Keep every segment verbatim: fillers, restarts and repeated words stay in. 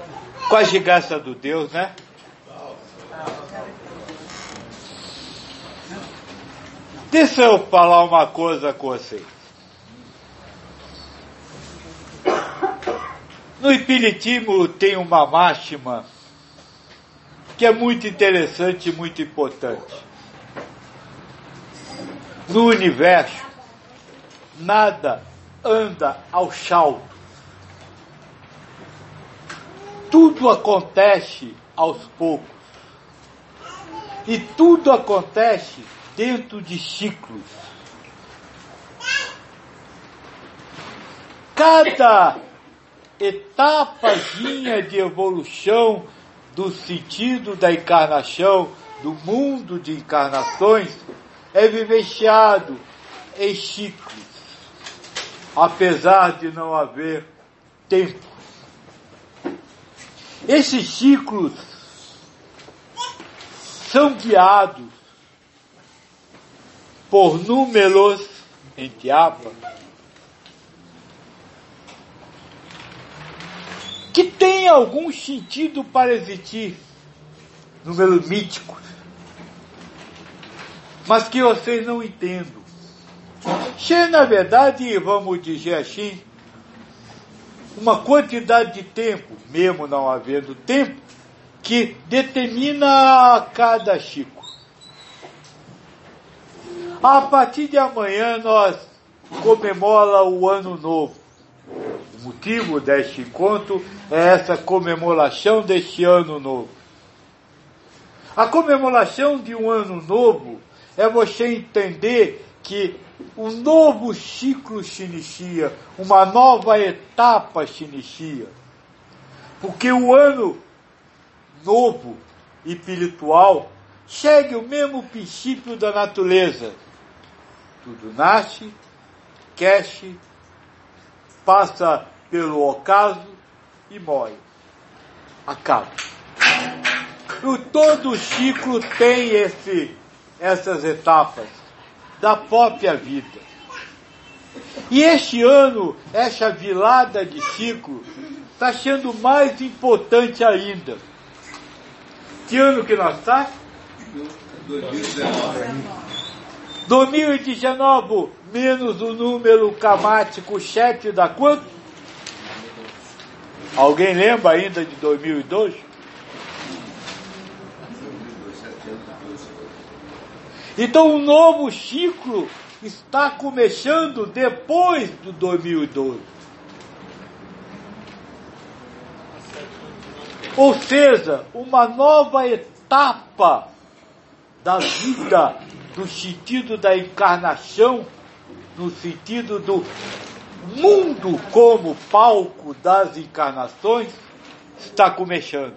Com a gigança do Deus, né? Deixa eu falar uma coisa com vocês. No Espiritismo tem uma máxima que é muito interessante e muito importante. No universo, nada anda ao salto. Tudo acontece aos poucos. E tudo acontece dentro de ciclos. Cada etapazinha de evolução do sentido da encarnação, do mundo de encarnações, é vivenciado em ciclos, apesar de não haver tempo. Esses ciclos são guiados por números, entre aspas, que tem algum sentido para existir, números míticos, mas que vocês não entendam. Se na verdade, vamos dizer assim, uma quantidade de tempo, mesmo não havendo tempo, que determina cada ciclo. A partir de amanhã nós comemoramos o Ano Novo. O motivo deste encontro é essa comemoração deste Ano Novo. A comemoração de um Ano Novo é você entender que um novo ciclo se inicia, uma nova etapa se inicia. Porque o ano novo espiritual segue o mesmo princípio da natureza. Tudo nasce, cresce, passa pelo ocaso e morre. Acaba. E todo ciclo tem esse, essas etapas da própria vida. E este ano, essa virada de ciclo, está sendo mais importante ainda. Que ano que nós estamos? dois mil e dezenove. dois mil e dezenove menos o número camático sete dá quanto? Alguém lembra ainda de dois mil e dois? Então um novo ciclo está começando depois do dois mil e doze. Ou seja, uma nova etapa da vida, no sentido da encarnação, no sentido do mundo como palco das encarnações, está começando.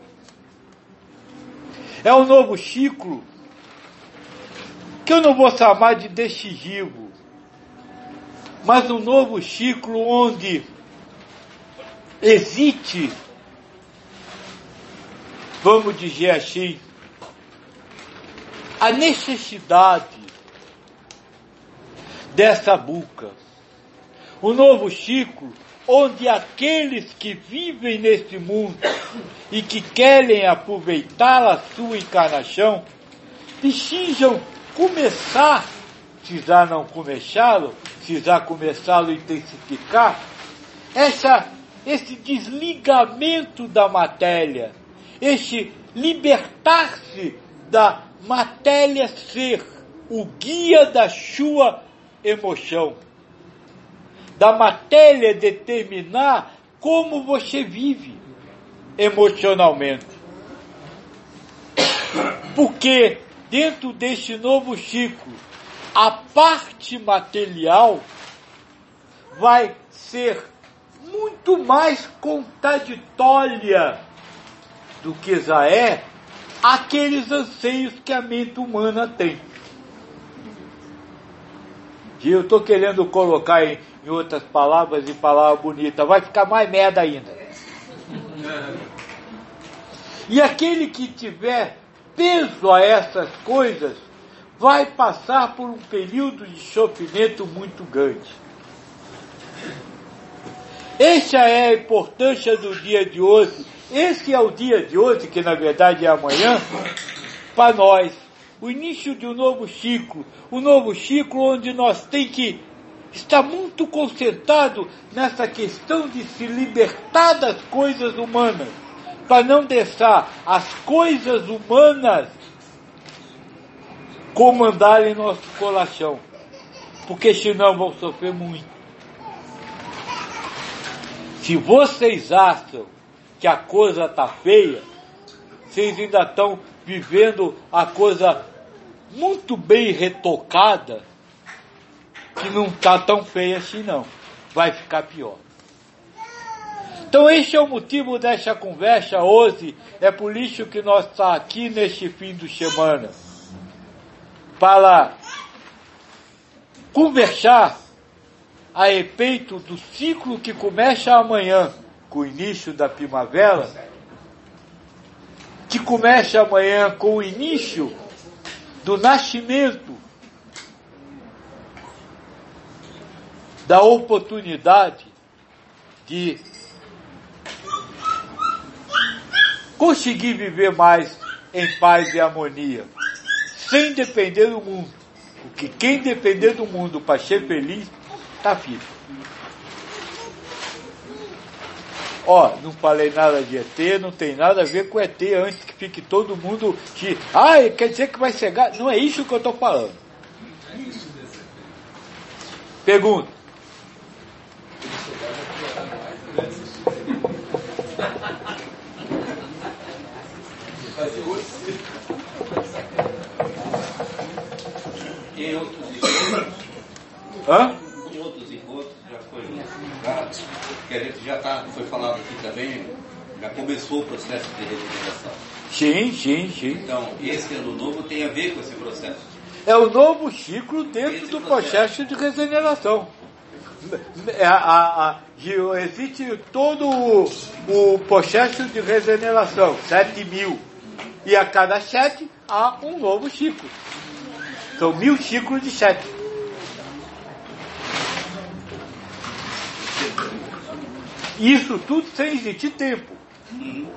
É um novo ciclo que eu não vou chamar de decisivo, mas um novo ciclo onde existe, vamos dizer assim, a necessidade dessa busca. Um novo ciclo onde aqueles que vivem neste mundo e que querem aproveitar a sua encarnação precisam começar, se já não começá-lo, se já começá-lo a intensificar, essa, esse desligamento da matéria, esse libertar-se da matéria ser o guia da sua emoção, da matéria determinar como você vive emocionalmente. Porque dentro deste novo ciclo, a parte material vai ser muito mais contraditória do que já é aqueles anseios que a mente humana tem. E eu estou querendo colocar em, em outras palavras, em palavras bonitas, vai ficar mais merda ainda. E aquele que tiver peso a essas coisas vai passar por um período de sofrimento muito grande. Essa é a importância do dia de hoje. Esse é o dia de hoje, que na verdade é amanhã, para nós. O início de um novo ciclo. Um novo ciclo onde nós temos que estar muito concentrado nessa questão de se libertar das coisas humanas, para não deixar as coisas humanas comandarem nosso coração, porque senão vão sofrer muito. Se vocês acham que a coisa está feia, vocês ainda estão vivendo a coisa muito bem retocada, que não está tão feia assim não, vai ficar pior. Então esse é o motivo dessa conversa hoje, é por isso que nós estamos aqui neste fim de semana, para conversar a respeito do ciclo que começa amanhã, com o início da primavera, que começa amanhã com o início do nascimento da oportunidade de conseguir viver mais em paz e harmonia, sem depender do mundo. Porque quem depender do mundo para ser feliz, está vivo. Ó, não falei nada de E T, não tem nada a ver com E T, antes que fique todo mundo que, ah, quer dizer que vai cegar. Não é isso que eu estou falando. Pergunta. Em outros encontros, Hã? em outros encontros já foi divulgado, que a gente já tá, foi falado aqui também, já começou o processo de regeneração. Sim, sim, sim. Então, esse ano novo tem a ver com esse processo. É o novo ciclo dentro Esse do processo. processo de regeneração. É, a, a, a, existe todo o, o processo de regeneração, sete mil. E a cada sete há um novo ciclo. São mil ciclos de sete. Isso tudo sem existir tempo. Uhum.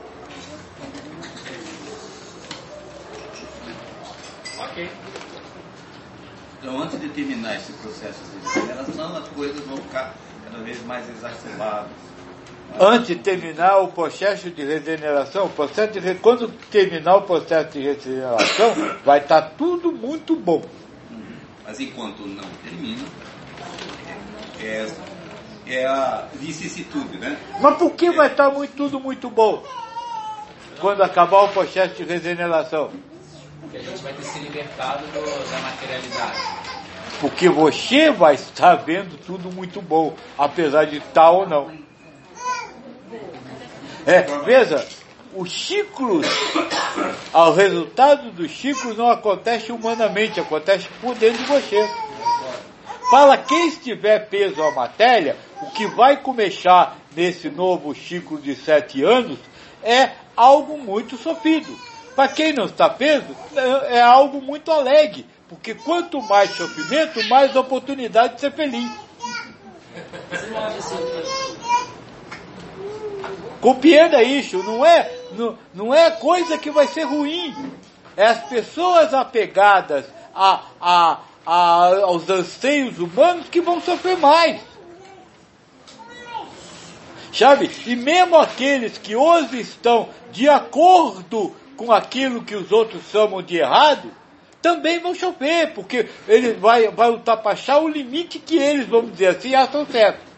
Ok. Então, antes de terminar esse processo de regeneração, as coisas vão ficar cada vez mais exacerbadas. Antes de terminar o processo de regeneração, o processo de re... quando terminar o processo de regeneração, vai estar tudo muito bom. Uhum. Mas enquanto não termina, é, é a vicissitude, né? Mas por que vai estar muito, tudo muito bom? Quando acabar o processo de regeneração? Porque a gente vai ter se libertado do, da materialidade. Porque você vai estar vendo tudo muito bom, apesar de tal ou não. É, veja, os ciclos, o resultado dos ciclos não acontece humanamente, acontece por dentro de você. Para quem estiver preso à matéria, o que vai começar nesse novo ciclo de sete anos é algo muito sofrido. Para quem não está preso, é algo muito alegre, porque quanto mais sofrimento, mais oportunidade de ser feliz. Compreenda isso, não é, não, não é coisa que vai ser ruim. É as pessoas apegadas a, a, a, aos anseios humanos que vão sofrer mais. Sabe? E mesmo aqueles que hoje estão de acordo com aquilo que os outros chamam de errado, também vão sofrer, porque ele vai, vai ultrapassar o limite que eles, vamos dizer assim, acham certo.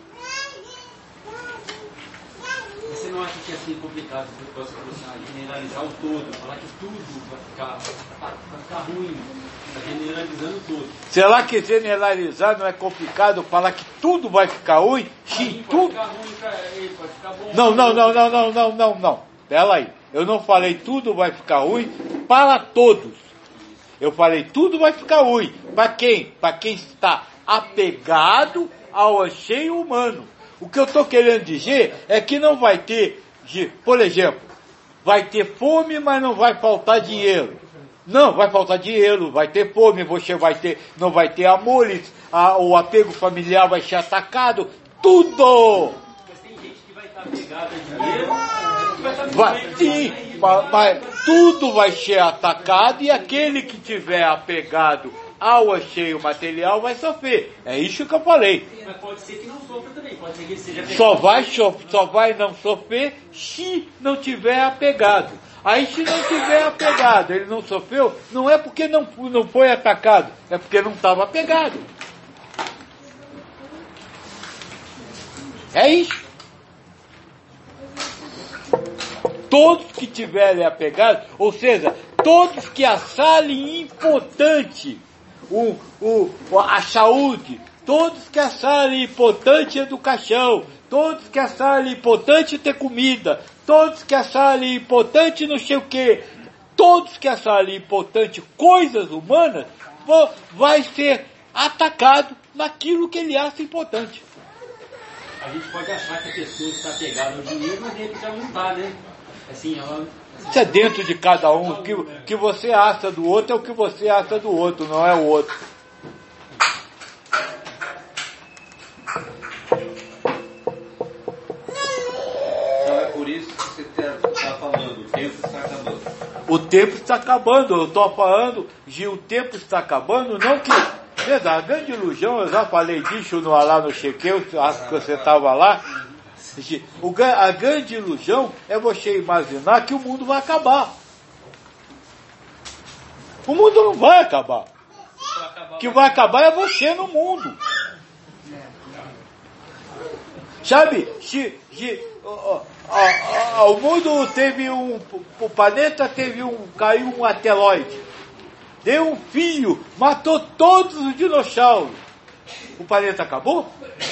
Você não acha que é assim complicado você generalizar o todo, falar que tudo vai ficar, vai ficar ruim, está generalizando tudo? Será que generalizar não é complicado, falar que tudo vai ficar ruim? Sim, tudo. Pode ficar ruim para ele, pode ficar bom. Não, não, não, não, não, não, não, não. Pera aí. Eu não falei tudo vai ficar ruim para todos. Eu falei tudo vai ficar ruim. Para quem? Para quem está apegado ao anseio humano. O que eu estou querendo dizer é que não vai ter, por exemplo, vai ter fome, mas não vai faltar dinheiro. Não, vai faltar dinheiro, vai ter fome, você vai ter, não vai ter amores, a, o apego familiar vai ser atacado, tudo! está apegado a dinheiro, vai estar Vai, sim, mas, mas tudo vai ser atacado e aquele que tiver apegado ao acheio material vai sofrer. É isso que eu falei. Mas pode ser que não sofra também, pode ser que ele seja apegado. Só vai, só vai não sofrer se não tiver apegado. Aí se não tiver apegado, ele não sofreu, não é porque não, não foi atacado, é porque não estava apegado. É isso. Todos que tiverem apegado, ou seja, todos que acharem importante o, o, a saúde, todos que acharem importante a educação, todos que acharem importante ter comida, todos que acharem importante não sei o quê, todos que acharem importante coisas humanas, vão, vai ser atacado naquilo que ele acha importante. A gente pode achar que a pessoa está apegada ao dinheiro, mas ele já não está, né? Assim, ela... Isso é dentro de cada um. O que, que você acha do outro é o que você acha do outro, não é o outro. Então é por isso que você está falando, o tempo está acabando. O tempo está acabando, eu estou falando, Gil, o tempo está acabando, não que... Verdade, a grande ilusão, eu já falei disso no, lá no Chequeu, acho que você estava lá. O, a grande ilusão é você imaginar que o mundo vai acabar. O mundo não vai acabar. O que vai acabar é você no mundo. Sabe, se, se, ó, ó, ó, o mundo teve um, o planeta teve um, caiu um asteroide, deu um fio, matou todos os dinossauros. O planeta acabou?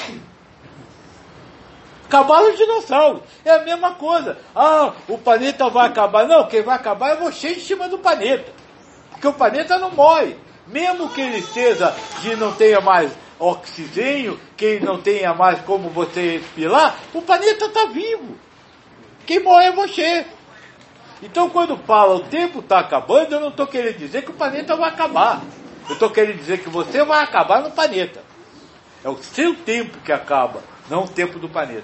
Acabaram os dinossauros. É a mesma coisa. Ah, o planeta vai acabar. Não, quem vai acabar é você em cima do planeta. Porque o planeta não morre. Mesmo que ele seja, que não tenha mais oxigênio, que ele não tenha mais como você respirar, o planeta está vivo. Quem morre é você. Então quando fala o tempo está acabando, eu não estou querendo dizer que o planeta vai acabar. Eu estou querendo dizer que você vai acabar no planeta. É o seu tempo que acaba, não o tempo do planeta.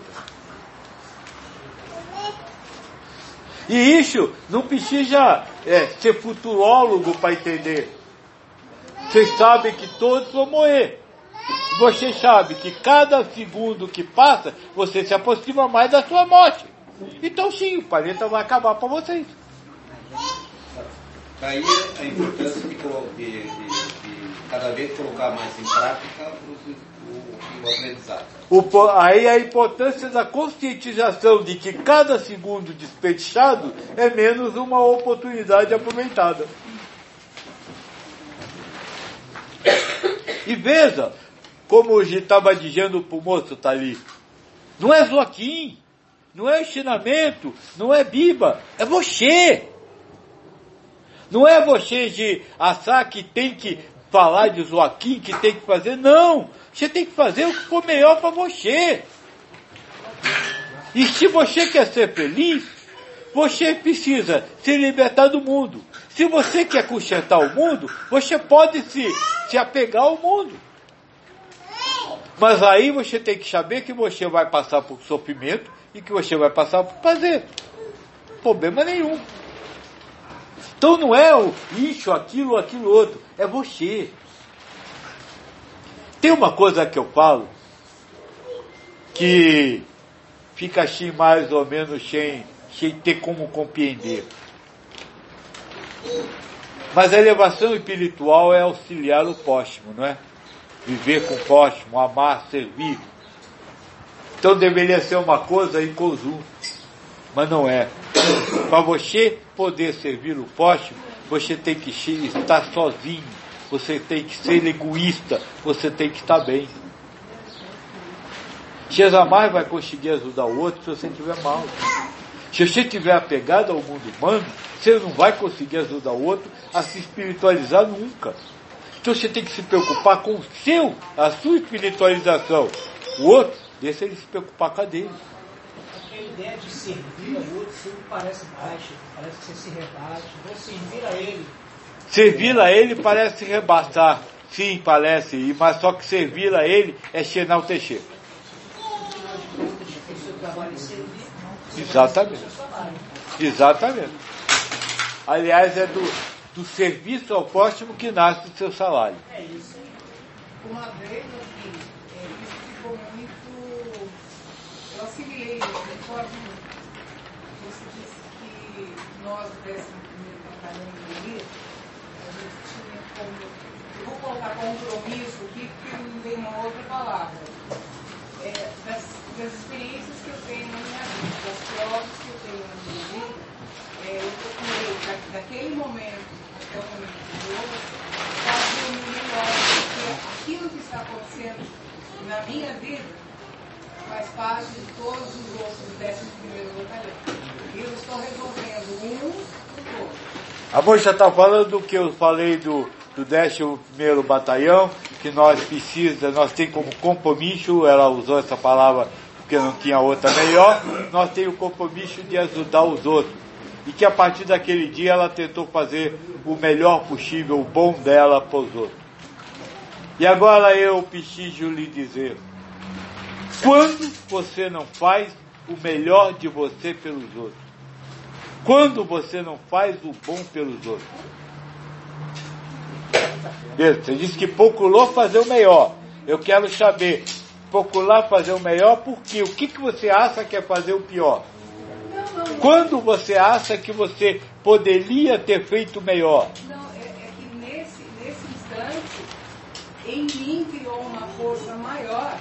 E isso não precisa é, ser futurólogo para entender. Vocês sabem que todos vão morrer. Você sabe que cada segundo que passa, você se aproxima mais da sua morte. Então sim, o planeta vai acabar para vocês. Daí a importância de, de, de, de cada vez colocar mais em prática o, o, o aprendizado. O, aí a importância da conscientização de que cada segundo desperdiçado é menos uma oportunidade aproveitada. E veja, como hoje estava dizendo para o moço, tá ali, não é Joaquim, não é ensinamento, não é Biba, é você. Não é você de achar que tem que falar de Joaquim, que tem que fazer, não. Você tem que fazer o que for melhor para você. E se você quer ser feliz, você precisa se libertar do mundo. Se você quer consertar o mundo, você pode se, se apegar ao mundo. Mas aí você tem que saber que você vai passar por sofrimento e que você vai passar por prazer. Problema nenhum. Então não é o isso, aquilo, aquilo outro. É você. Tem uma coisa que eu falo que fica assim mais ou menos sem, sem ter como compreender. Mas a elevação espiritual é auxiliar o próximo, não é? Viver com o próximo, amar, servir. Então deveria ser uma coisa em conjunto, mas não é. Para você poder servir o próximo, você tem que estar sozinho, você tem que ser egoísta, você tem que estar bem. Você jamais vai conseguir ajudar o outro se você estiver mal. Se você estiver apegado ao mundo humano, você não vai conseguir ajudar o outro a se espiritualizar nunca. Então você tem que se preocupar com o seu, a sua espiritualização. O outro, deixa ele se preocupar com a dele. A ideia de servir ao outro sempre parece baixa, parece que você se rebaixa. Vou servir a ele. Servir a ele parece rebaixar. Sim, parece, mas só que servir a ele é se enaltecer. O seu trabalho é servir Exatamente. Exatamente. Aliás, é do, do serviço ao próximo que nasce o seu salário. É isso aí. Uma vez, assim, é, isso ficou muito. Eu assimilei isso, concordo muito. Você disse que nós, do décimo primeiro batalhão de Elias, a gente tinha como. Eu vou colocar compromisso aqui, porque não tem uma outra palavra. É, das, das experiências que eu tenho na minha vida, das provas que eu tenho na minha vida, é, eu procurei, da, daquele momento até o momento de hoje, fazer o meu melhor, porque aquilo que está acontecendo na minha vida faz parte de todos os outros do décimo primeiro batalhão. E eu estou resolvendo um por outro. A moça está falando do que eu falei do, do décimo primeiro batalhão, que nós precisamos, nós temos como compromisso, ela usou essa palavra porque não tinha outra melhor, nós temos o compromisso de ajudar os outros. E que a partir daquele dia ela tentou fazer o melhor possível, o bom dela para os outros. E agora eu preciso lhe dizer, quando você não faz o melhor de você pelos outros? Quando você não faz o bom pelos outros? Você disse que procurou fazer o melhor. Eu quero saber, procurar fazer o melhor por quê? O que, que você acha que é fazer o pior? Quando você acha que você poderia ter feito melhor? Não, é, é que nesse, nesse instante, em mim criou uma força maior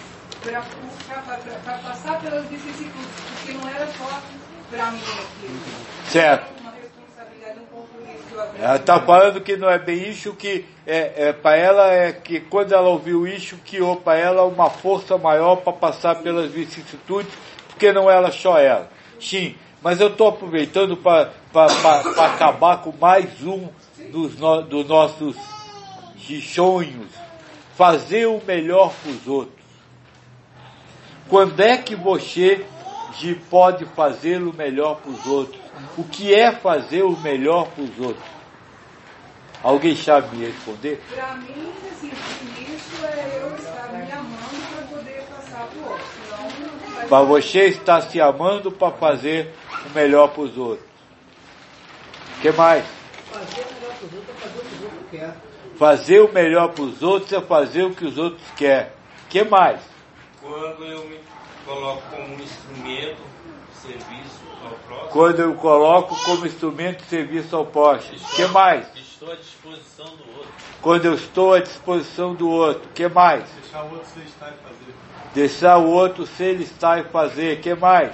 para passar pelas vicissitudes, porque não era só para mim aquilo. Certo. Uma responsabilidade, um compromisso que eu aprendi. Ela está falando que não é bem isso, que é, é, para ela é que quando ela ouviu isso, criou para ela uma força maior para passar pelas vicissitudes, porque não era só ela. Sim, mas eu estou aproveitando para acabar com mais um dos no, dos nossos sonhos, fazer o melhor para os outros. Quando é que você pode fazer o melhor para os outros? O que é fazer o melhor para os outros? Alguém sabe me responder? Para mim, assim, isso é eu estar me amando para poder passar para o outro. Para você estar se amando para fazer o melhor para os outros. O que mais? Fazer o melhor para os outros é fazer o que os outros querem. Fazer o melhor para os outros é fazer o que os outros querem. O que mais? Quando eu me coloco como instrumento de serviço ao próximo. Quando eu coloco como instrumento de serviço ao próximo. O que mais? Estou à disposição do outro. Quando eu estou à disposição do outro. O que mais? Deixar o outro se estar e fazer. Deixar o outro se ele está e fazer. O que mais?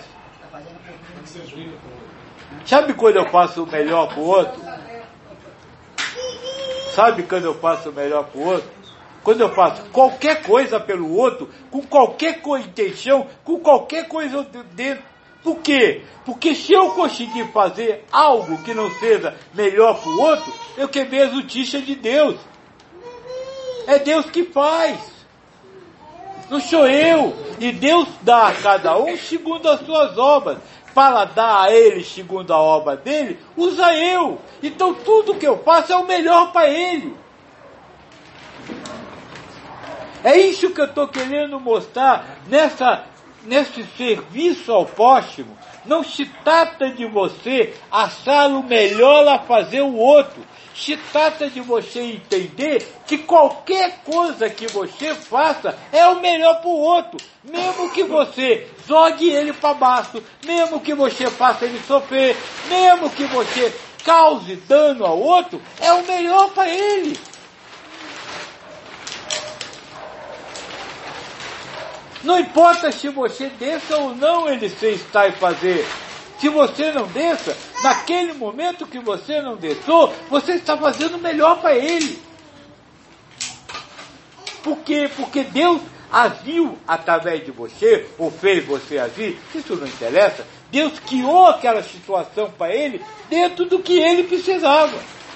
Sabe quando eu faço o melhor para o outro? Sabe quando eu faço o melhor para o outro? Quando eu faço qualquer coisa pelo outro, com qualquer intenção, com qualquer coisa dentro. Por quê? Porque se eu conseguir fazer algo que não seja melhor para o outro, eu quebrei a justiça de Deus. É Deus que faz. Não sou eu. E Deus dá a cada um segundo as suas obras. Para dar a ele segundo a obra dele, usa eu. Então tudo que eu faço é o melhor para ele. É isso que eu estou querendo mostrar nessa, nesse serviço ao próximo. Não se trata de você achar o melhor a fazer o outro. Se trata de você entender que qualquer coisa que você faça é o melhor para o outro. Mesmo que você jogue ele para baixo, mesmo que você faça ele sofrer, mesmo que você cause dano ao outro, é o melhor para ele. Não importa se você deixa ou não ele se estar e fazer. Se você não deixa, naquele momento que você não deixou, você está fazendo o melhor para ele. Por quê? Porque Deus agiu através de você, ou fez você agir, isso não interessa. Deus criou aquela situação para ele dentro do que ele precisava.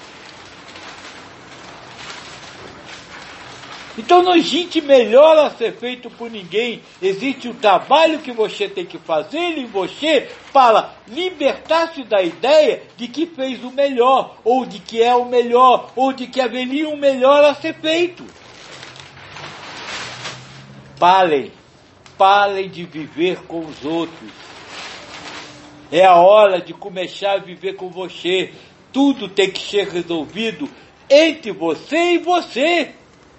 Então não existe melhor a ser feito por ninguém. Existe o trabalho que você tem que fazer em você para libertar-se da ideia de que fez o melhor, ou de que é o melhor, ou de que haveria um melhor a ser feito. Parem, parem de viver com os outros. É a hora de começar a viver com você. Tudo tem que ser resolvido entre você e você.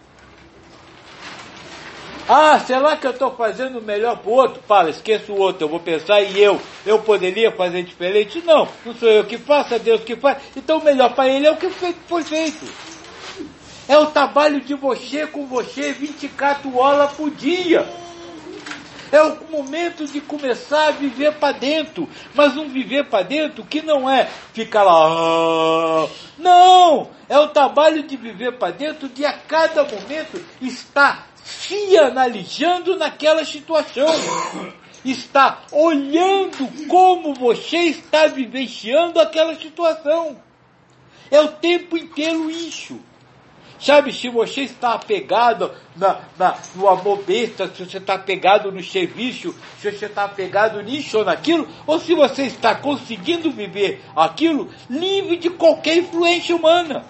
Ah, será que eu estou fazendo o melhor para o outro? Para, esqueça o outro, eu vou pensar e eu. Eu poderia fazer diferente? Não, não sou eu que faço, é Deus que faz. Então o melhor para ele é o que foi feito. É o trabalho de você com você vinte e quatro horas por dia. É o momento de começar a viver para dentro. Mas um viver para dentro que não é ficar lá. Não! É o trabalho de viver para dentro de a cada momento estar se analisando naquela situação. Está olhando como você está vivenciando aquela situação. É o tempo inteiro isso. Sabe, se você está apegado na, na, no amor besta, se você está apegado no serviço, se você está apegado nisso ou naquilo, ou se você está conseguindo viver aquilo livre de qualquer influência humana.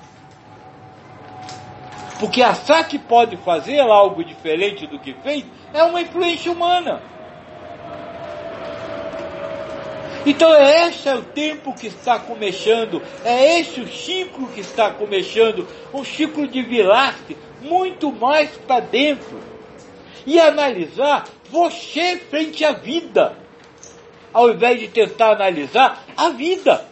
Porque achar que pode fazer algo diferente do que fez é uma influência humana. Então é esse é o tempo que está começando, é esse o ciclo que está começando, um ciclo de virar-se muito mais para dentro e analisar você frente à vida, ao invés de tentar analisar a vida.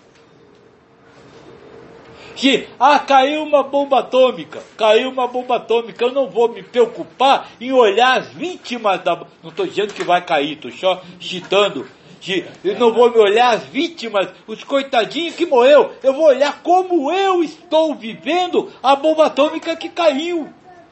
Que, ah, caiu uma bomba atômica, caiu uma bomba atômica, eu não vou me preocupar em olhar as vítimas da... Não estou dizendo que vai cair, estou só citando. De, eu não vou me olhar as vítimas, os coitadinhos que morreu, eu vou olhar como eu estou vivendo a bomba atômica que caiu.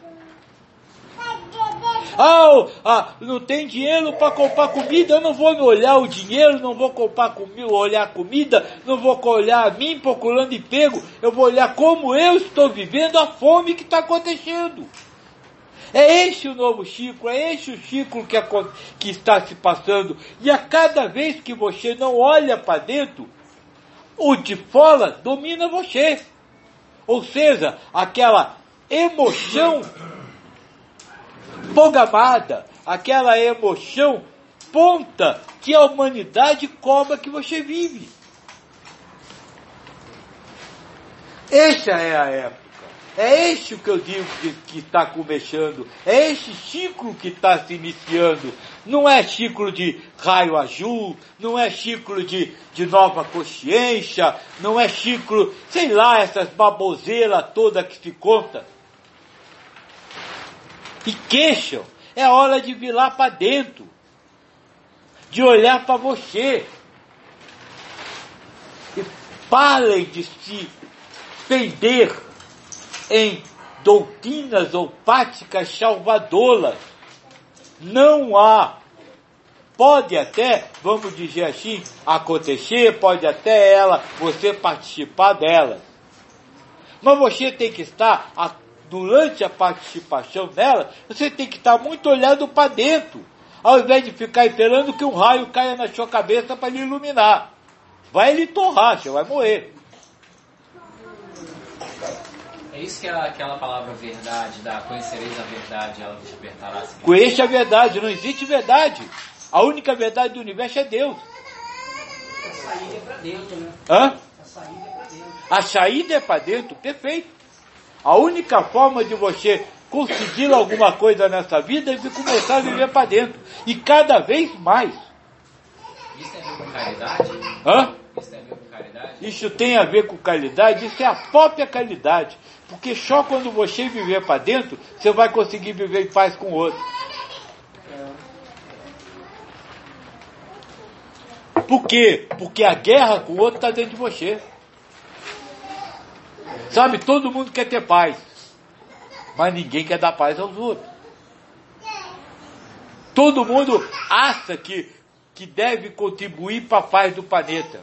Ah, ah não tem dinheiro para comprar comida, eu não vou me olhar o dinheiro, não vou comprar comida, olhar comida, não vou olhar a mim procurando emprego, eu vou olhar como eu estou vivendo a fome que está acontecendo. É esse o novo ciclo, é esse o ciclo que, que está se passando. E a cada vez que você não olha para dentro, o de fora domina você. Ou seja, aquela emoção programada, aquela emoção ponta que a humanidade cobra que você vive. Essa é a época. É este o que eu digo que, que está começando, é este ciclo que está se iniciando. Não é ciclo de raio azul, não é ciclo de, de nova consciência, não é ciclo, sei lá, essas baboseiras todas que se conta. E queixam, é hora de vir lá para dentro, de olhar para você. E parem de se prender em doutrinas ou práticas salvadoras. Não há. Pode até, vamos dizer assim, acontecer, pode até ela, você participar dela. Mas você tem que estar, a, durante a participação dela, você tem que estar muito olhando para dentro, ao invés de ficar esperando que um raio caia na sua cabeça para lhe iluminar. Vai lhe torrar, você vai morrer. É isso que é aquela palavra verdade, da conhecereis a verdade, ela vos despertará. Conheça a verdade, não existe verdade. A única verdade do universo é Deus. A saída é para dentro, né? Hã? A saída é para dentro. A saída é para dentro, perfeito. A única forma de você conseguir alguma coisa nessa vida é de começar a viver para dentro. E cada vez mais. Isso tem a ver com caridade? Hã? Isso tem a ver com caridade? Isso tem a ver com caridade, isso é a própria caridade. Porque só quando você viver para dentro, você vai conseguir viver em paz com o outro. Por quê? Porque a guerra com o outro está dentro de você. Sabe, todo mundo quer ter paz, mas ninguém quer dar paz aos outros. Todo mundo acha que, que deve contribuir para a paz do planeta.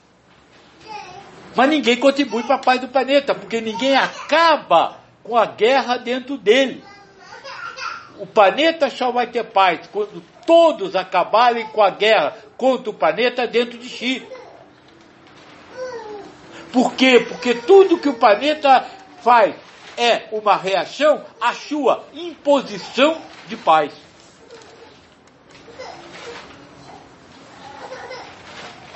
Mas ninguém contribui para a paz do planeta, porque ninguém acaba com a guerra dentro dele. O planeta só vai ter paz quando todos acabarem com a guerra contra o planeta dentro de si. Por quê? Porque tudo que o planeta faz é uma reação à sua imposição de paz.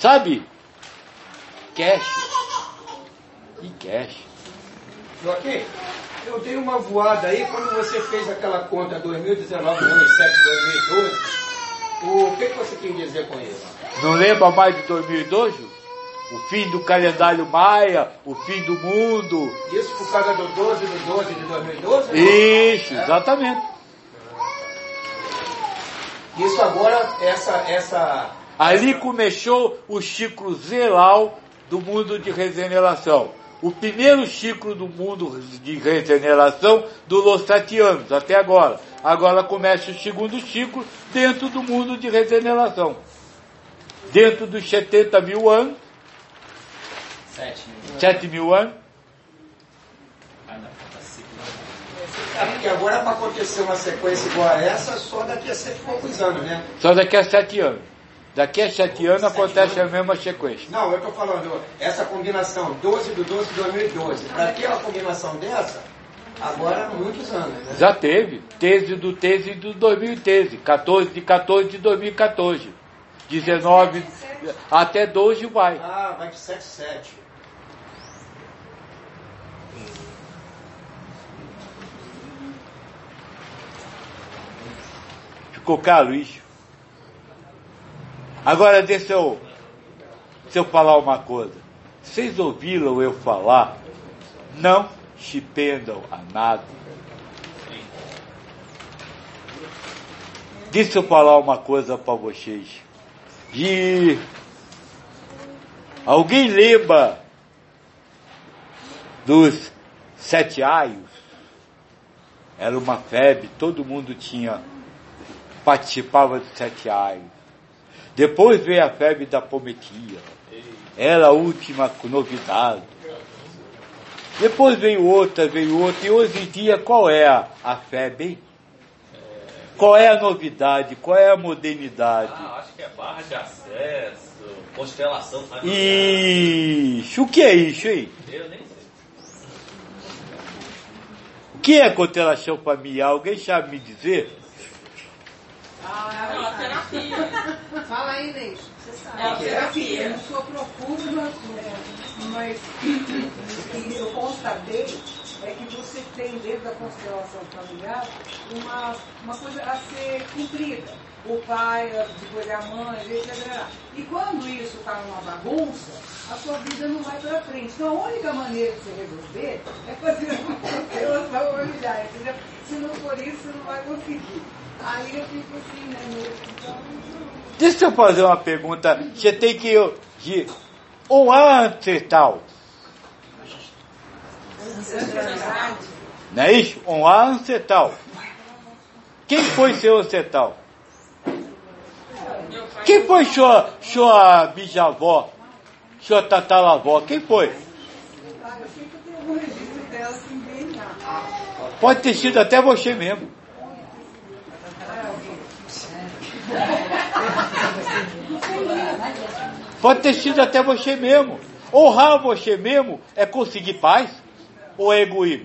Sabe? Cash. E cash. Joaquim, eu dei uma voada aí quando você fez aquela conta dois mil e dezenove menos sete, dois mil e doze. O que, que você quer dizer com isso? Não lembra mais de dois mil e doze? O fim do calendário maia, o fim do mundo. Isso por causa do doze do doze de dois mil e doze? Isso, é? Exatamente. Isso agora, essa... essa Ali essa... começou o ciclo zeral do mundo de regeneração. O primeiro ciclo do mundo de regeneração durou sete anos, até agora. Agora começa o segundo ciclo dentro do mundo de regeneração. Dentro dos setenta mil anos. Sete mil. Sete mil anos. É porque agora para acontecer uma sequência igual a essa, só daqui a sete e poucos anos, né? Só daqui a sete anos. Daqui a sete anos acontece a mesma sequência. Não, eu estou falando, essa combinação doze do doze de dois mil e doze, para ter uma combinação dessa, agora há muitos anos, né? Já teve. Tese do tese do dois mil e treze. quatorze de quatorze de dois mil e quatorze. dezenove até doze vai. Ah, vai de sete a sete. Ficou caro isso? Agora deixa eu, deixa eu falar uma coisa. Vocês ouviram eu falar? Não se prendam a nada. Deixa eu falar uma coisa para vocês. De... Alguém lembra dos sete aios? Era uma febre, todo mundo tinha, participava dos sete aios. Depois veio a febre da apometria. Era a última novidade. Depois veio outra, veio outra. E hoje em dia, qual é a, a febre, hein? Qual é a novidade? Qual é a modernidade? Ah, acho que é barra de acesso, constelação familiar. Isso, o que é isso, hein? Eu nem sei. O que é constelação familiar? Alguém sabe me dizer? Ah, é uma terapia. Fala aí, Inês. Você sabe. É uma terapia. Eu não sou profunda no assunto, mas o que eu constatei é que você tem dentro da constelação familiar uma, uma coisa a ser cumprida. O pai, depois a mãe, etcétera. E quando isso está numa bagunça, a sua vida não vai para frente. Então a única maneira de você resolver é fazer uma constelação familiar, entendeu? Se não for isso, você não vai conseguir. Aí eu fico assim, né? Mesmo. Então, deixa eu fazer uma pergunta. Você tem que de honrar ancestral. Não é isso? Honrar ancestral. Quem foi seu ancestral? Quem foi sua, sua bisavó? Sua tataravó? Quem foi? eu sei que eu tenho um registro dela assim, bem lá. Pode ter sido até você mesmo. Pode ter sido até você mesmo. Honrar você mesmo é conseguir paz ou é egoísmo?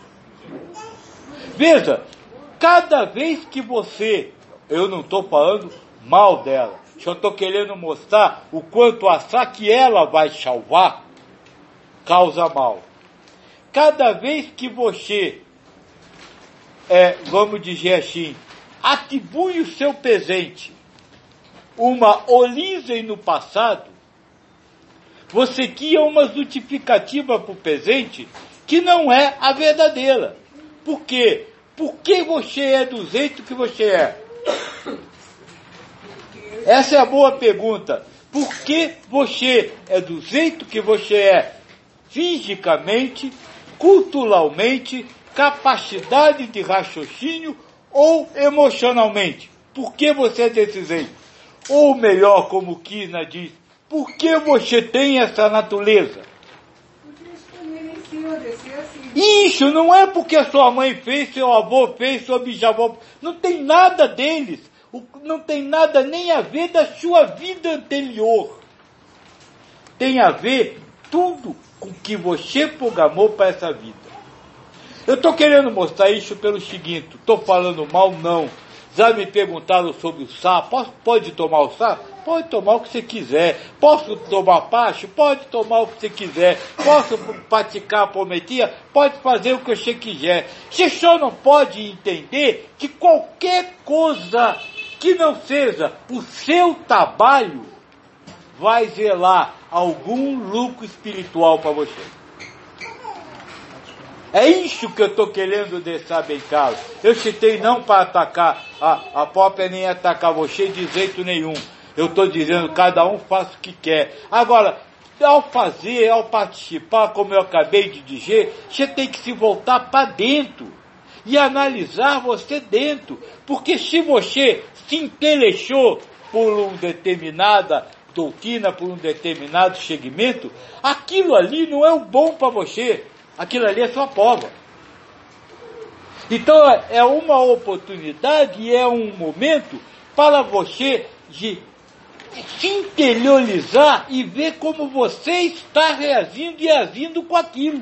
Veja, cada vez que você, eu não estou falando mal dela, só estou querendo mostrar o quanto achar que ela vai salvar causa mal. Cada vez que você, é, vamos dizer assim, atribui o seu presente uma origem no passado, você cria uma justificativa para o presente que não é a verdadeira. Por quê? Por que você é do jeito que você é? Essa é a boa pergunta. Por que você é do jeito que você é? Fisicamente, culturalmente, capacidade de raciocínio ou emocionalmente? Por que você é desse jeito? Ou melhor, como Kirna diz, por que você tem essa natureza? Porque isso também em cima desse assim. Isso não é porque a sua mãe fez, seu avô fez, seu bisavô. Não tem nada deles. Não tem nada nem a ver da sua vida anterior. Tem a ver tudo com que você programou para essa vida. Eu estou querendo mostrar isso pelo seguinte, estou falando mal, não. Já me perguntaram sobre o chá, pode tomar o chá? Pode tomar o que você quiser. Posso tomar pacho? Pode tomar o que você quiser. Posso praticar a apometria? Pode fazer o que você quiser. Você só não pode entender que qualquer coisa que não seja o seu trabalho vai zelar algum lucro espiritual para você. É isso que eu estou querendo deixar bem claro. Eu citei não para atacar a, a própria nem atacar você de jeito nenhum. Eu estou dizendo cada um faz o que quer. Agora, ao fazer, ao participar, como eu acabei de dizer, você tem que se voltar para dentro e analisar você dentro. Porque se você se interessou por uma determinada doutrina, por um determinado segmento, aquilo ali não é o bom para você. Aquilo ali é sua prova. Então é uma oportunidade e é um momento para você de se interiorizar e ver como você está reagindo e agindo com aquilo.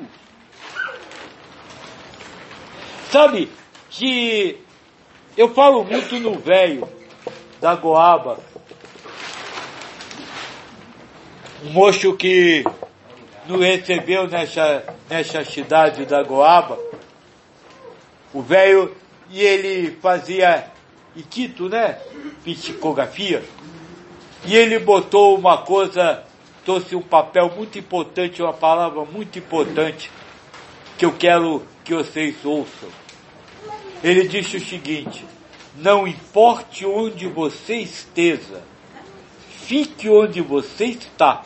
Sabe, que eu falo muito no velho da Goaba, um moço que nos recebeu nessa, nessa cidade da Goaba, o velho, e ele fazia Iquito, né? Psicografia, e ele botou uma coisa, trouxe um papel muito importante, uma palavra muito importante, que eu quero que vocês ouçam. Ele disse o seguinte: não importe onde você esteja, fique onde você está.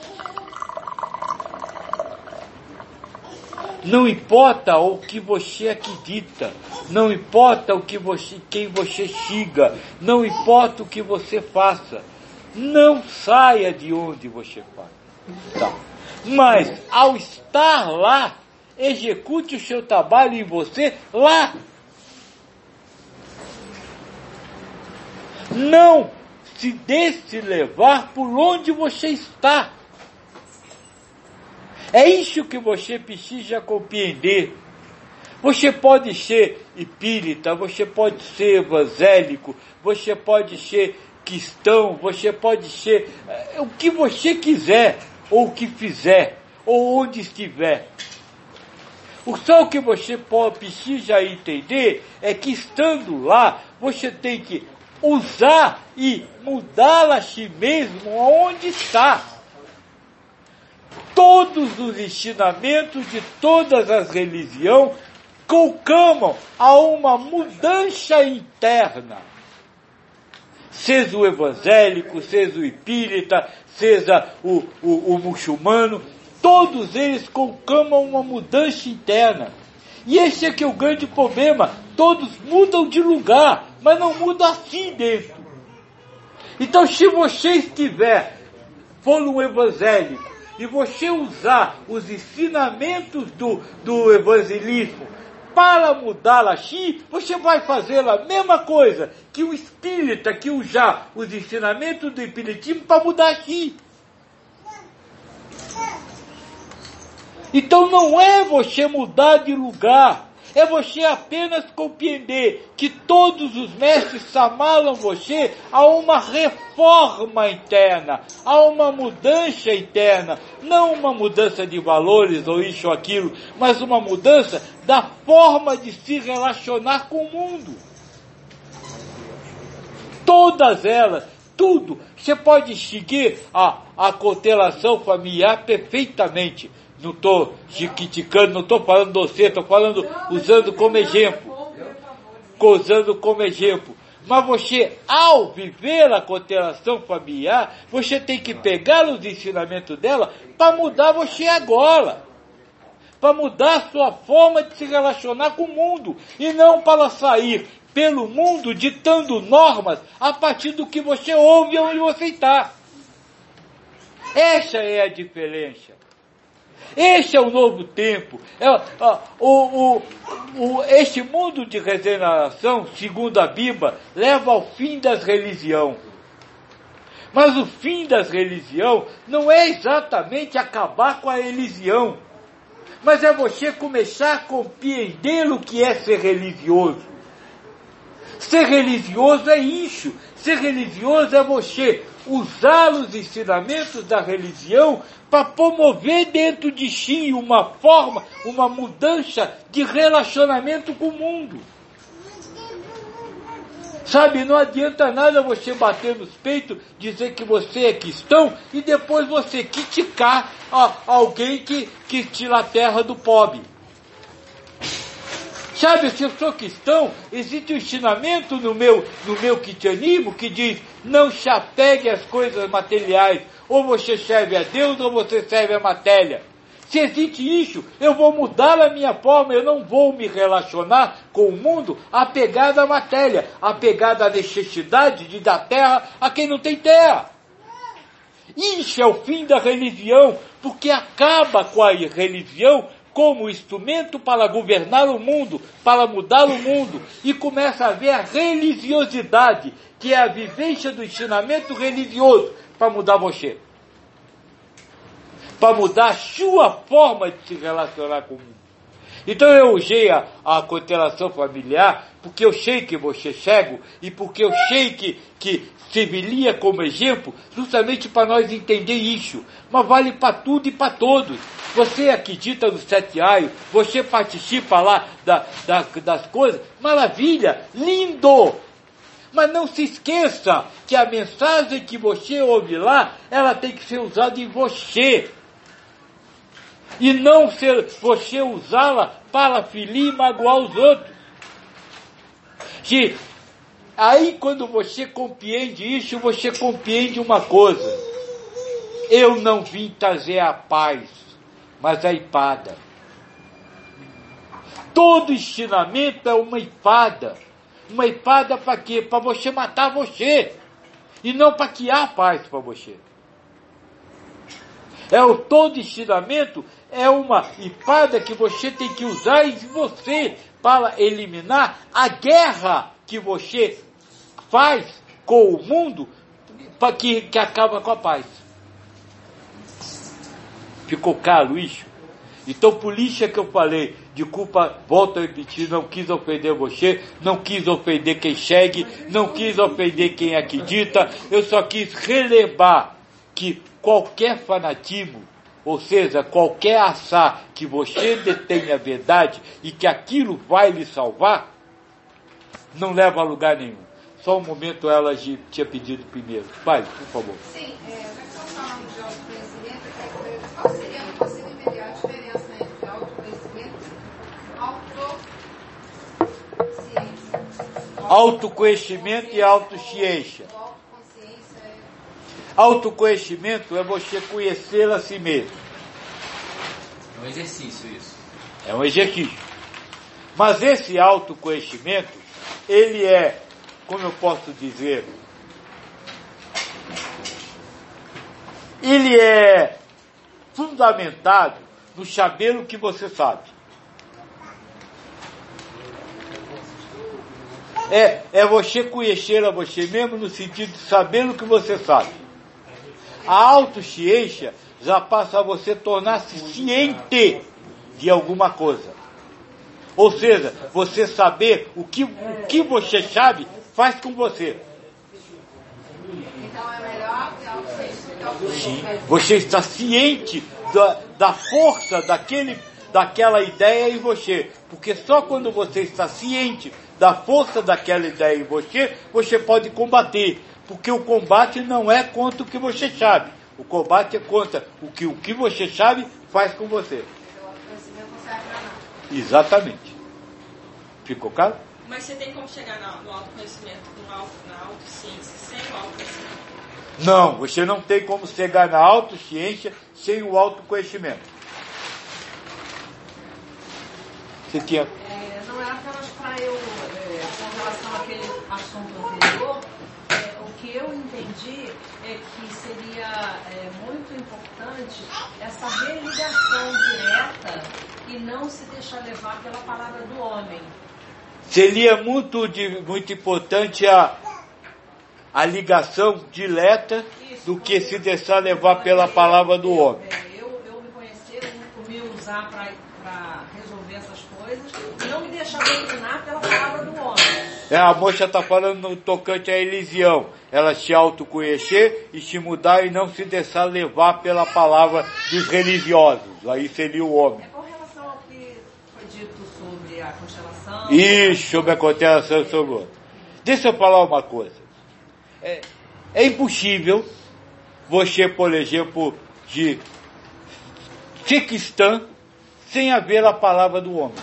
Não importa o que você acredita, não importa o que você, quem você siga, não importa o que você faça, não saia de onde você está. Mas, ao estar lá, execute o seu trabalho em você lá. Não se deixe levar por onde você está. É isso que você precisa compreender. Você pode ser espírita, você pode ser evangélico, você pode ser cristão, você pode ser é, o que você quiser, ou o que fizer, ou onde estiver. O só que você pode, precisa entender é que estando lá, você tem que usar e mudar a si mesmo aonde está. Todos os ensinamentos de todas as religiões conclamam a uma mudança interna. Seja o evangélico, seja o espírita, seja o, o, o muçulmano, todos eles conclamam uma mudança interna. E esse é que é o grande problema. Todos mudam de lugar, mas não mudam assim dentro. Então, se você estiver, for um evangélico, e você usar os ensinamentos do, do evangelismo para mudar a si, você vai fazer a mesma coisa que o espírita que usar os ensinamentos do espiritismo para mudar a si. Então não é você mudar de lugar, é você apenas compreender que todos os mestres chamaram você a uma reforma interna, a uma mudança interna, não uma mudança de valores ou isso ou aquilo, mas uma mudança da forma de se relacionar com o mundo. Todas elas, tudo, você pode seguir a, a constelação familiar perfeitamente. Não estou criticando, não estou falando de você, estou falando usando como exemplo. Usando como exemplo. Mas você, ao viver a constelação familiar, você tem que pegar os ensinamentos dela para mudar você agora. Para mudar a sua forma de se relacionar com o mundo. E não para sair pelo mundo ditando normas a partir do que você ouve e onde você está. Essa é a diferença. Esse é o novo tempo. É, ó, o, o, o, este mundo de regeneração, segundo a Bíblia, leva ao fim das religiões. Mas o fim das religiões não é exatamente acabar com a religião, mas é você começar a compreender o que é ser religioso. Ser religioso é isso, Ser religioso é você usar os ensinamentos da religião para promover dentro de si uma forma, uma mudança de relacionamento com o mundo. Sabe, não adianta nada você bater nos peitos, dizer que você é cristão e depois você criticar ó, alguém que, que tira a terra do pobre. Sabe, se eu sou cristão, existe um ensinamento no meu, no meu cristianismo que diz, não se apegue às coisas materiais, ou você serve a Deus ou você serve a matéria. Se existe isso, eu vou mudar a minha forma, eu não vou me relacionar com o mundo apegado à matéria, apegado à necessidade de dar terra a quem não tem terra. Isso é o fim da religião, porque acaba com a religião como instrumento para governar o mundo, para mudar o mundo, e começa a haver a religiosidade, que é a vivência do ensinamento religioso, para mudar você. Para mudar a sua forma de se relacionar com o mundo. Então eu usei a, a constelação familiar, porque eu sei que você é cego, e porque eu sei que, que serviria como exemplo, justamente para nós entender isso. Mas vale para tudo e para todos. Você acredita no sete raios, você participa lá da, da, das coisas, maravilha, lindo! Mas não se esqueça que a mensagem que você ouve lá, ela tem que ser usada em você. E não ser você usá-la para ferir e magoar os outros. Que aí quando você compreende isso, você compreende uma coisa. Eu não vim trazer a paz, mas a espada. Todo ensinamento é uma espada. Uma espada para quê? Para você matar você. E não para criar paz para você. É o todo ensinamento é uma espada que você tem que usar em você para eliminar a guerra que você faz com o mundo para que, que acaba com a paz. Ficou claro isso? Então, por isso é que eu falei, de culpa, volto a repetir, não quis ofender você, não quis ofender quem segue, não quis ofender quem acredita, eu só quis relembrar que qualquer fanatismo, ou seja, qualquer achar que você detém a verdade e que aquilo vai lhe salvar, não leva a lugar nenhum. Só um momento ela tinha pedido primeiro. Vai, por favor. Sim, é, já que estamos falando de autoconhecimento, qual seria, você me entender a diferença entre autoconhecimento e autociência? Autoconhecimento e autociência. Autoconhecimento é você conhecer a si mesmo. É um exercício isso. É um exercício. Mas esse autoconhecimento, ele é, como eu posso dizer, ele é fundamentado no saber o que você sabe. É, é você conhecer a você mesmo no sentido de saber o que você sabe. A autociência já passa a você tornar-se ciente de alguma coisa. Ou seja, você saber o que, o que você sabe faz com você. Então é melhor que a autociência que a autociência. Sim, você está ciente da, da força daquele, daquela ideia em você. Porque só quando você está ciente da força daquela ideia em você, você pode combater. Porque o combate não é contra o que você sabe. O combate é contra o que o que você sabe faz com você. O autoconhecimento não serve para nada. Exatamente. Ficou claro? Mas você tem como chegar no autoconhecimento, no auto, na autociência, sem o autoconhecimento? Não, você não tem como chegar na autociência sem o autoconhecimento. Você tinha... É, não é apenas para eu, é, com relação àquele assunto anterior, é, o que eu entendi é que seria é, muito importante essa religação direta e não se deixar levar pela palavra do homem. Seria muito, muito importante a, a ligação direta Isso, do que se deixar levar pela palavra do homem. É, eu, eu me conhecer, eu me usar para resolver essas coisas e não me deixar dominar pela palavra do homem. É, a moça está falando no tocante a Elisião. Ela se autoconhecer e se mudar e não se deixar levar pela palavra dos religiosos. Aí seria o homem. É com relação ao que foi dito sobre a constelação. Isso, sobre a constelação sobre o outro. Deixa eu falar uma coisa. É, é impossível você, por exemplo, de ser cristã sem haver a palavra do homem.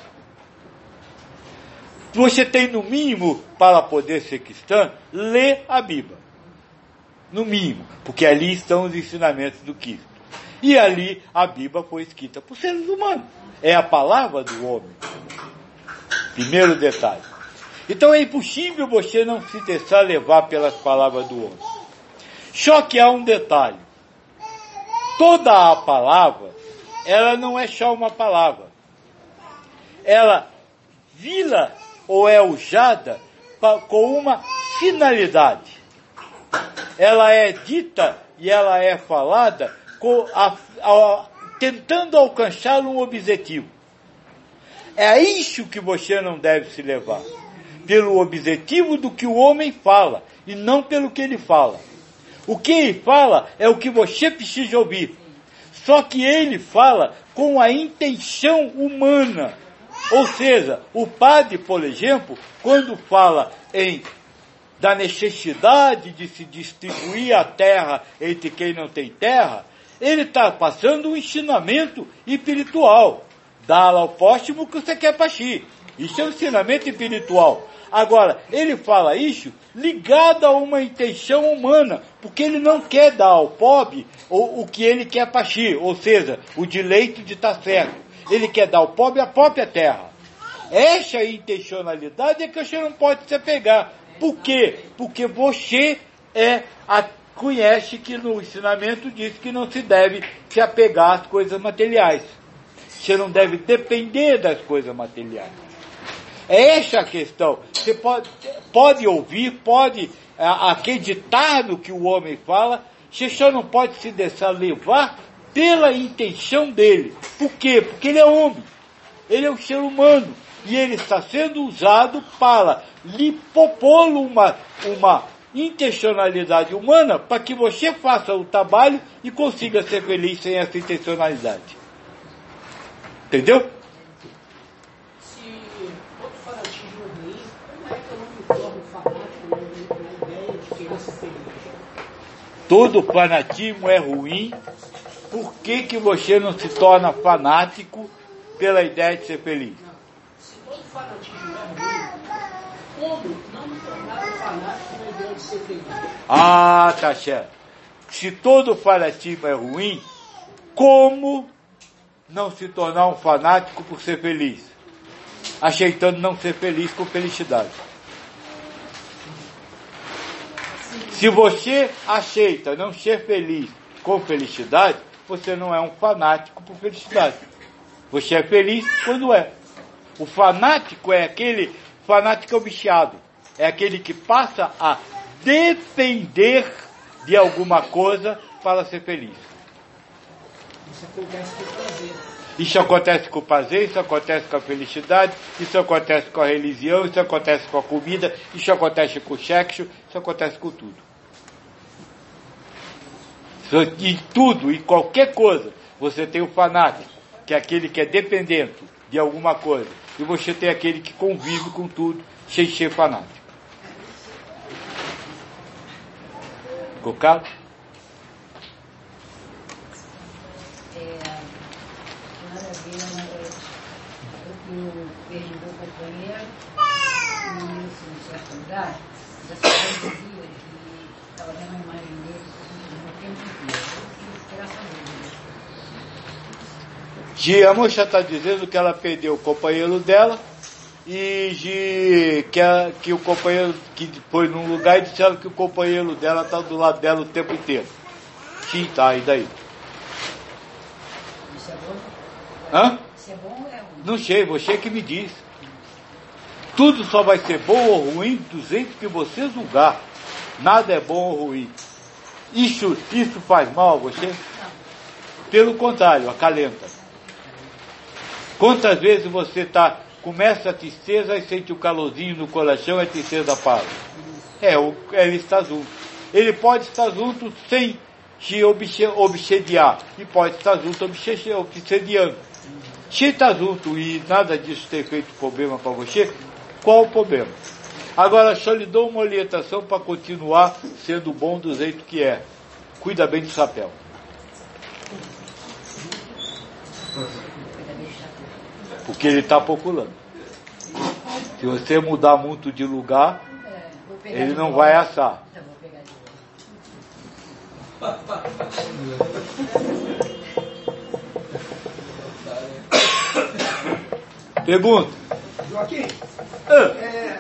Você tem, no mínimo, para poder ser cristã, ler a Bíblia. No mínimo, porque ali estão os ensinamentos do Cristo. E ali a Bíblia foi escrita por seres humanos. É a palavra do homem. Primeiro detalhe. Então é impossível você não se deixar levar pelas palavras do homem. Só que há um detalhe. Toda a palavra, ela não é só uma palavra. Ela vira ou é usada pa, com uma finalidade. Ela é dita e ela é falada com a, a, tentando alcançar um objetivo. É isso que você não deve se levar. Pelo objetivo do que o homem fala e não pelo que ele fala. O que ele fala é o que você precisa ouvir. Só que ele fala com a intenção humana. Ou seja, o padre, por exemplo, quando fala em da necessidade de se distribuir a terra entre quem não tem terra, ele está passando um ensinamento espiritual. Dá ao próximo o que você quer para si. Isso é um ensinamento espiritual. Agora, ele fala isso ligado a uma intenção humana, porque ele não quer dar ao pobre o, o que ele quer para si, ou seja, o direito de estar certo. Ele quer dar ao pobre a própria terra. Essa intencionalidade é que você não pode se apegar. Por quê? Porque você é, a, conhece que no ensinamento diz que não se deve se apegar às coisas materiais. Você não deve depender das coisas materiais. É essa a questão. Você pode, pode ouvir, pode a, acreditar no que o homem fala, você só não pode se deixar levar pela intenção dele. Por quê? Porque ele é homem. Ele é um ser humano. E ele está sendo usado para lhe propor uma, uma intencionalidade humana para que você faça o trabalho e consiga ser feliz sem essa intencionalidade. Entendeu? Se todo fanatismo é ruim, como é que eu não me torno fanático na ideia de querer ser feliz? Todo fanatismo é ruim. Por que que você não se torna fanático pela ideia de ser feliz? Se todo fanatismo é ruim, como não me tornar fanático na ideia de ser feliz? Ah, tá certo. Se todo fanatismo é ruim, como não se tornar um fanático por ser feliz? Aceitando não ser feliz com felicidade. Se você aceita não ser feliz com felicidade, você não é um fanático por felicidade. Você é feliz quando é. O fanático é aquele, fanático é o bichado. É aquele que passa a depender de alguma coisa para ser feliz. Isso acontece com o prazer. Isso acontece com o prazer, isso acontece com a felicidade, isso acontece com a religião, isso acontece com a comida, isso acontece com o sexo, isso acontece com tudo. Em tudo, em qualquer coisa, você tem o fanático, que é aquele que é dependente de alguma coisa, e você tem aquele que convive com tudo, sem ser fanático. Ficou claro? Eu vejo meu companheiro, e isso em certo lugar, já se dizia que estava vendo a imagem dele no tempo inteiro. Graças a Deus. De, a moça está dizendo que ela perdeu o companheiro dela e de, que, a, que o companheiro que foi num lugar e disseram que o companheiro dela está do lado dela o tempo inteiro. Sim, tá, e daí? Isso é bom? Hã? Isso é bom ou é ruim? Não sei, você que me diz. Tudo só vai ser bom ou ruim do jeito que você julgar. Nada é bom ou ruim. Isso, isso faz mal a você? Não. Pelo contrário, acalenta. Quantas vezes você está começa a tristeza e sente o calorzinho no coração, a tristeza para. É, o, ele está junto. Ele pode estar junto sem se obsediar, e pode estar junto obsediando. Se está junto e nada disso tem feito problema para você, qual o problema? Agora, só lhe dou uma orientação para continuar sendo bom do jeito que é. Cuida bem do chapéu. Porque ele está procurando. Se você mudar muito de lugar, ele não vai assar. Pergunta. Joaquim, é,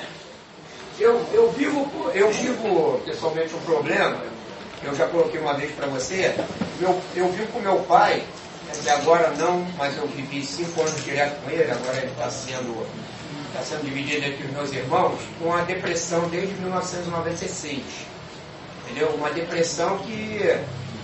eu, eu, vivo, eu vivo pessoalmente um problema, eu já coloquei uma vez para você, eu, eu vivo com meu pai, e agora não, mas eu vivi cinco anos direto com ele, agora ele está sendo, tá sendo dividido entre os meus irmãos, com a depressão desde mil novecentos e noventa e seis. Entendeu? Uma depressão que,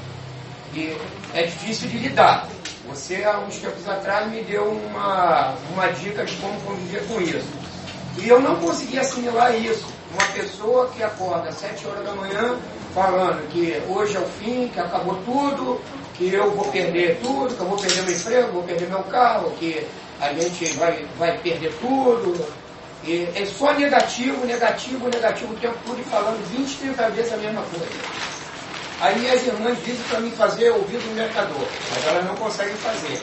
que é difícil de lidar. Você, há uns tempos atrás, me deu uma, uma dica de como conviver com isso. E eu não consegui assimilar isso. Uma pessoa que acorda às sete horas da manhã falando que hoje é o fim, que acabou tudo, que eu vou perder tudo, que eu vou perder meu emprego, vou perder meu carro, que a gente vai, vai perder tudo. E é só negativo, negativo, negativo o tempo todo e falando vinte, trinta vezes a mesma coisa. Aí as irmãs dizem para mim fazer ouvido do mercador, mas elas não conseguem fazer.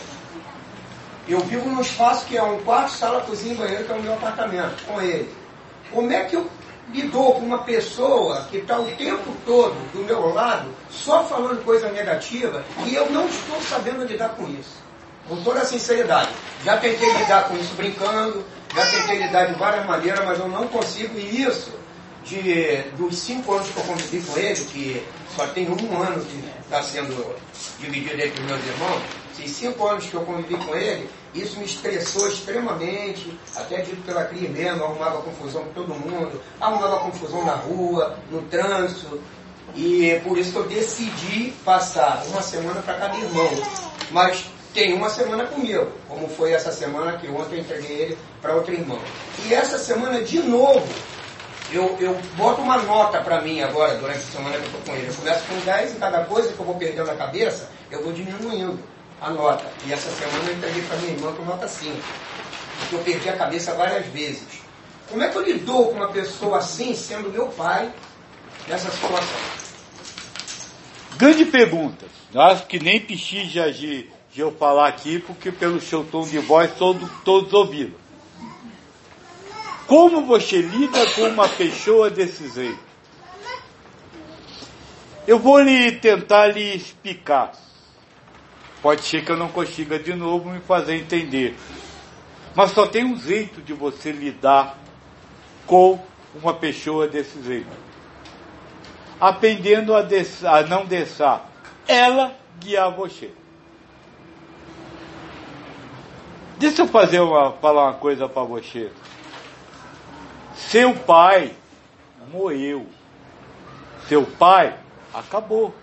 Eu vivo num espaço que é um quarto, sala, cozinha e banheiro, que é o meu apartamento, com ele. Como é que eu lidou com uma pessoa que está o tempo todo do meu lado, só falando coisa negativa, e eu não estou sabendo lidar com isso? Com toda a sinceridade. Já tentei lidar com isso brincando, já tentei lidar de várias maneiras, mas eu não consigo, e isso, de, dos cinco anos que eu convivi com ele, que só tem um ano que está sendo dividido entre os meus irmãos, esses cinco anos que eu convivi com ele, isso me estressou extremamente, até dito pela cria mesmo, arrumava confusão com todo mundo, arrumava confusão na rua, no trânsito, e por isso que eu decidi passar uma semana para cada irmão. Mas tem uma semana comigo, como foi essa semana que ontem eu entreguei ele para outro irmão. E essa semana, de novo, eu, eu boto uma nota para mim agora, durante a semana que eu estou com ele. Eu começo com dez e cada coisa que eu vou perdendo a cabeça, eu vou diminuindo a nota. E essa semana eu entreguei para minha irmã com nota cinco, porque eu perdi a cabeça várias vezes. Como é que eu lidou com uma pessoa assim, sendo meu pai, nessa situação? Grande pergunta. Eu acho que nem precisa de, de eu falar aqui, porque pelo seu tom de voz todo, todos ouviram. Como você lida com uma pessoa desse jeito? Eu vou lhe tentar lhe explicar. Pode ser que eu não consiga de novo me fazer entender. Mas só tem um jeito de você lidar com uma pessoa desse jeito. Aprendendo a, des- a não deixar ela guiar você. Deixa eu fazer uma, falar uma coisa para você. Seu pai morreu. Seu pai acabou.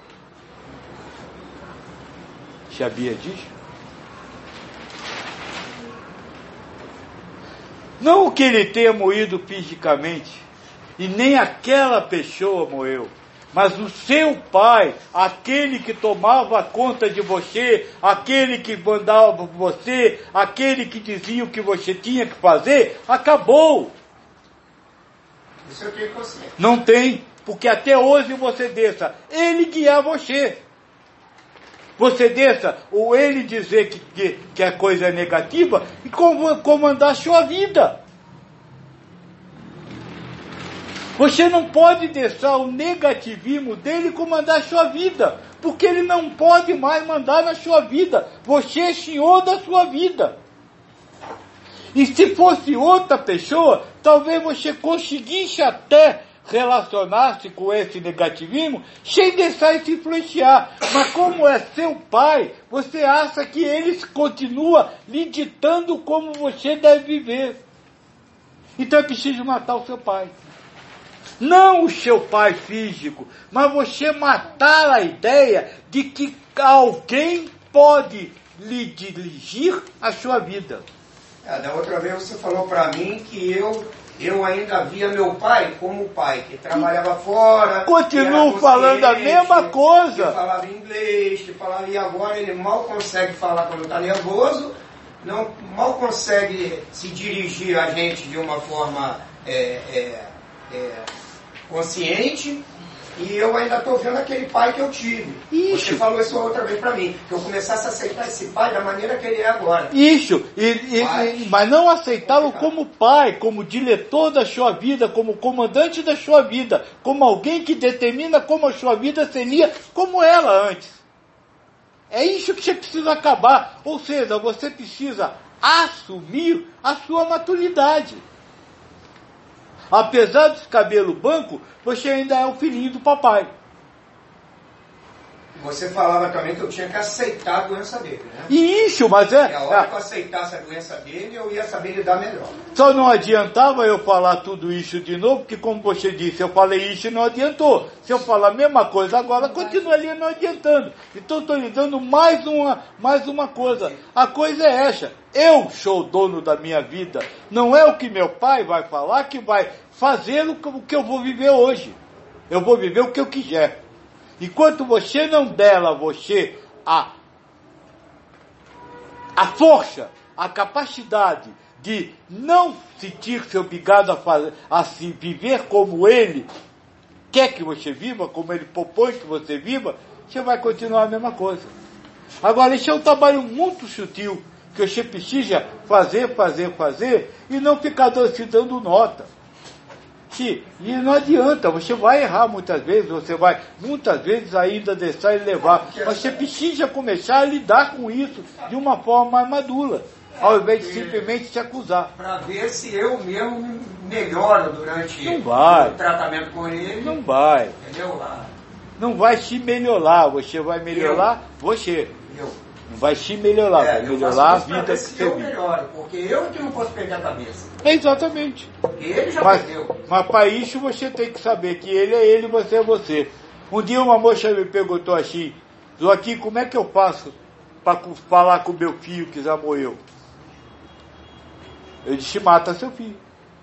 Sabia disso? Não que ele tenha morrido fisicamente, e nem aquela pessoa morreu, mas o seu pai, aquele que tomava conta de você, aquele que mandava você, aquele que dizia o que você tinha que fazer, acabou. Isso eu tenho que você. Não tem, porque até hoje você deixa ele guiar você. Você deixa ou ele dizer que, que, que a coisa é negativa e comandar a sua vida. Você não pode deixar o negativismo dele comandar a sua vida, porque ele não pode mais mandar na sua vida. Você é senhor da sua vida. E se fosse outra pessoa, talvez você conseguisse até relacionar-se com esse negativismo sem deixar isso influenciar. Mas como é seu pai, você acha que ele continua lhe ditando como você deve viver. Então é preciso matar o seu pai. Não o seu pai físico, mas você matar a ideia de que alguém pode lhe dirigir a sua vida. É, da outra vez você falou para mim que eu, eu ainda via meu pai como pai, que trabalhava fora. Continuo falando a mesma coisa. Que falava inglês, que falava, e agora ele mal consegue falar quando está nervoso, não, mal consegue se dirigir a gente de uma forma é, é, é, consciente. E eu ainda estou vendo aquele pai que eu tive. Ixi. Você falou isso outra vez para mim, que eu começasse a aceitar esse pai da maneira que ele é agora. Isso, e, e, e, mas não aceitá-lo como pai, como diretor da sua vida, como comandante da sua vida, como alguém que determina como a sua vida seria como ela antes. É isso que você precisa acabar. Ou seja, você precisa assumir a sua maturidade. Apesar dos cabelos brancos, você ainda é o filhinho do papai. Você falava também que eu tinha que aceitar a doença dele, né? Isso, mas é... E a hora é, que eu aceitasse a doença dele, eu ia saber lidar melhor. Só não adiantava eu falar tudo isso de novo, porque como você disse, eu falei isso e não adiantou. Se eu falar a mesma coisa agora, continua ali não adiantando. Então estou lhe dando mais uma, mais uma coisa. A coisa é essa. Eu sou o dono da minha vida. Não é o que meu pai vai falar que vai fazer o que eu vou viver hoje. Eu vou viver o que eu quiser. Enquanto você não der a você a, a força, a capacidade de não sentir-se obrigado a, fazer, a se viver como ele quer que você viva, como ele propõe que você viva, você vai continuar a mesma coisa. Agora, esse é um trabalho muito sutil, que você precisa fazer, fazer, fazer, e não ficar se dando nota. E não adianta, você vai errar muitas vezes, você vai muitas vezes ainda deixar ele levar. Mas você precisa começar a lidar com isso de uma forma mais madura, ao invés de simplesmente se acusar. Para ver se eu mesmo melhoro durante não vai. o tratamento com ele. Não vai. Entendeu? Não vai se melhorar, você vai melhorar eu. você. Eu. Não vai se melhorar, é, vai melhorar a vida que você vive. Eu melhoro, porque eu que não posso perder a cabeça. Exatamente. Ele já mas, perdeu. Mas para isso você tem que saber que ele é ele e você é você. Um dia uma moça me perguntou assim, Joaquim, como é que eu faço para falar com meu filho que já morreu? Eu disse, mata seu filho.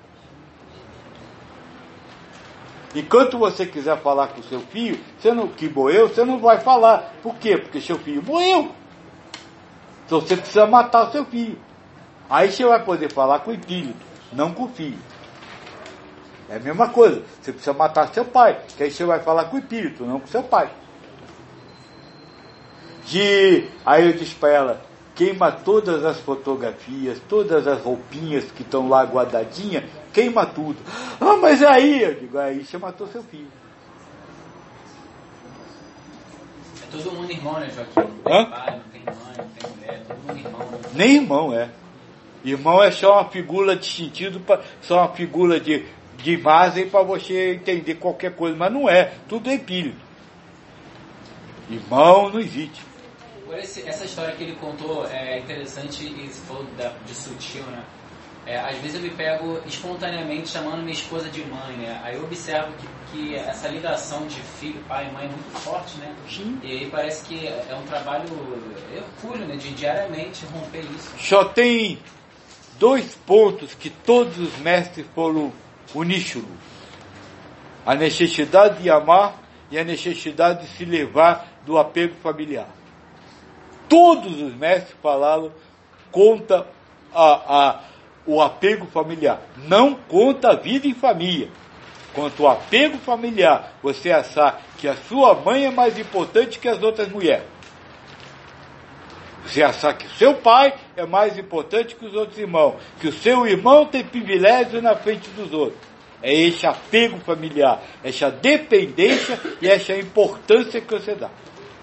Enquanto você quiser falar com seu filho, você não, que morreu, você não vai falar. Por quê? Porque seu filho morreu. Então você precisa matar o seu filho. Aí você vai poder falar com o espírito, não com o filho. É a mesma coisa. Você precisa matar seu pai, que aí você vai falar com o espírito, não com seu pai. De... Aí eu disse para ela, queima todas as fotografias, todas as roupinhas que estão lá guardadinhas, queima tudo. Ah, mas aí, eu digo, aí você matou seu filho. É todo mundo irmão, né, Joaquim? Hã? Pai, não tem mãe, não tem mulher, todo mundo irmão. Né? Nem irmão, é. Irmão é só uma figura de sentido, pra, só uma figura de, de imagem para você entender qualquer coisa, mas não é, tudo é espírito. Irmão não existe. Esse, essa história que ele contou é interessante e se falou da, de sutil, né? É, às vezes eu me pego espontaneamente chamando minha esposa de mãe, né? Aí eu observo que, que essa ligação de filho, pai e mãe é muito forte, né? Sim. E aí parece que é um trabalho hercúleo, né? De diariamente romper isso. Só tem dois pontos que todos os mestres foram uníssonos. A necessidade de amar e a necessidade de se levar do apego familiar. Todos os mestres falaram contra a, a, o apego familiar. Não contra a vida em família. Quanto ao apego familiar, você achar que a sua mãe é mais importante que as outras mulheres. Você achar que o seu pai é mais importante que os outros irmãos. Que o seu irmão tem privilégio na frente dos outros. É esse apego familiar, essa dependência e essa importância que você dá.